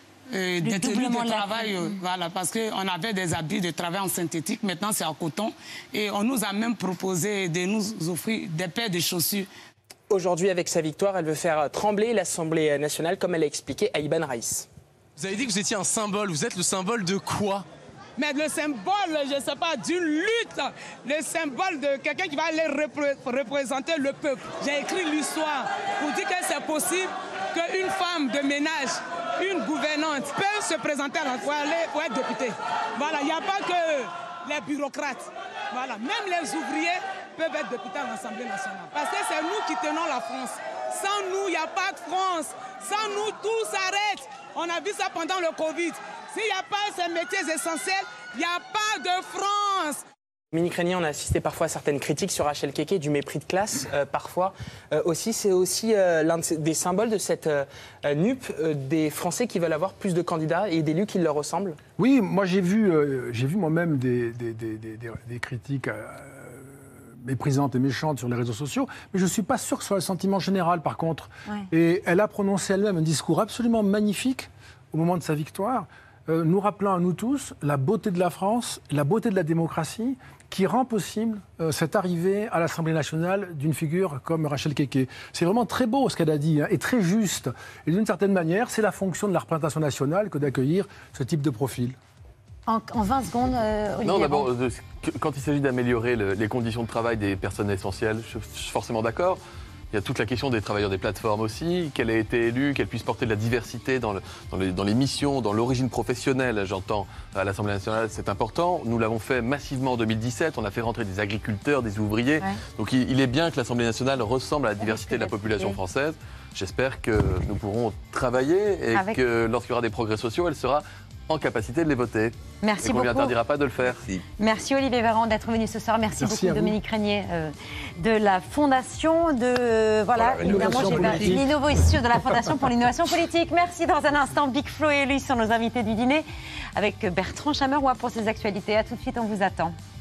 des tenues de travail, voilà, parce qu'on avait des habits de travail en synthétique. Maintenant, c'est en coton. Et on nous a même proposé de nous offrir des paires de chaussures. Aujourd'hui, avec sa victoire, elle veut faire trembler l'Assemblée nationale, comme elle a expliqué à Iban Raïs. Vous avez dit que vous étiez un symbole. Vous êtes le symbole de quoi? Mais le symbole, je ne sais pas, d'une lutte. Le symbole de quelqu'un qui va aller représenter le peuple. J'ai écrit l'histoire pour dire que c'est possible qu'une femme de ménage, une gouvernante, peut se présenter pour être députée. Voilà, il n'y a pas que les bureaucrates. Voilà, même les ouvriers peuvent être députés à l'Assemblée nationale. Parce que c'est nous qui tenons la France. Sans nous, il n'y a pas de France. Sans nous, tout s'arrête. On a vu ça pendant le Covid. S'il n'y a pas ces métiers essentiels, il n'y a pas de France. Dominique Régnier, on a assisté parfois à certaines critiques sur Rachel Keke, du mépris de classe parfois. C'est aussi l'un des symboles de cette NUP, des Français qui veulent avoir plus de candidats et d'élus qui leur ressemblent. Oui, moi j'ai vu moi-même des critiques méprisantes et méchantes sur les réseaux sociaux, mais je ne suis pas sûr que ce soit le sentiment général par contre. Ouais. Et elle a prononcé elle-même un discours absolument magnifique au moment de sa victoire, nous rappelant à nous tous la beauté de la France, la beauté de la démocratie, qui rend possible cette arrivée à l'Assemblée nationale d'une figure comme Rachel Keke. C'est vraiment très beau ce qu'elle a dit, et très juste. Et d'une certaine manière, c'est la fonction de la représentation nationale que d'accueillir ce type de profil. En 20 secondes, Olivier. Non, d'abord, quand il s'agit d'améliorer les conditions de travail des personnes essentielles, je suis forcément d'accord. Il y a toute la question des travailleurs des plateformes aussi, qu'elle ait été élue, qu'elle puisse porter de la diversité dans les missions, dans l'origine professionnelle, j'entends, à l'Assemblée nationale, c'est important. Nous l'avons fait massivement en 2017, on a fait rentrer des agriculteurs, des ouvriers. Ouais. Donc il est bien que l'Assemblée nationale ressemble à la diversité de la population française. J'espère que nous pourrons travailler et que lorsqu'il y aura des progrès sociaux, elle sera en capacité de les voter. Merci beaucoup. Et qu'on ne lui interdira pas de le faire. Merci Olivier Véran d'être venu ce soir. Merci beaucoup Dominique Régnier de la Fondation l'innovation de la Fondation pour l'innovation politique. Merci. Dans un instant, Big Flo et lui sont nos invités du dîner avec Bertrand Chameroy pour ses actualités. À tout de suite, on vous attend.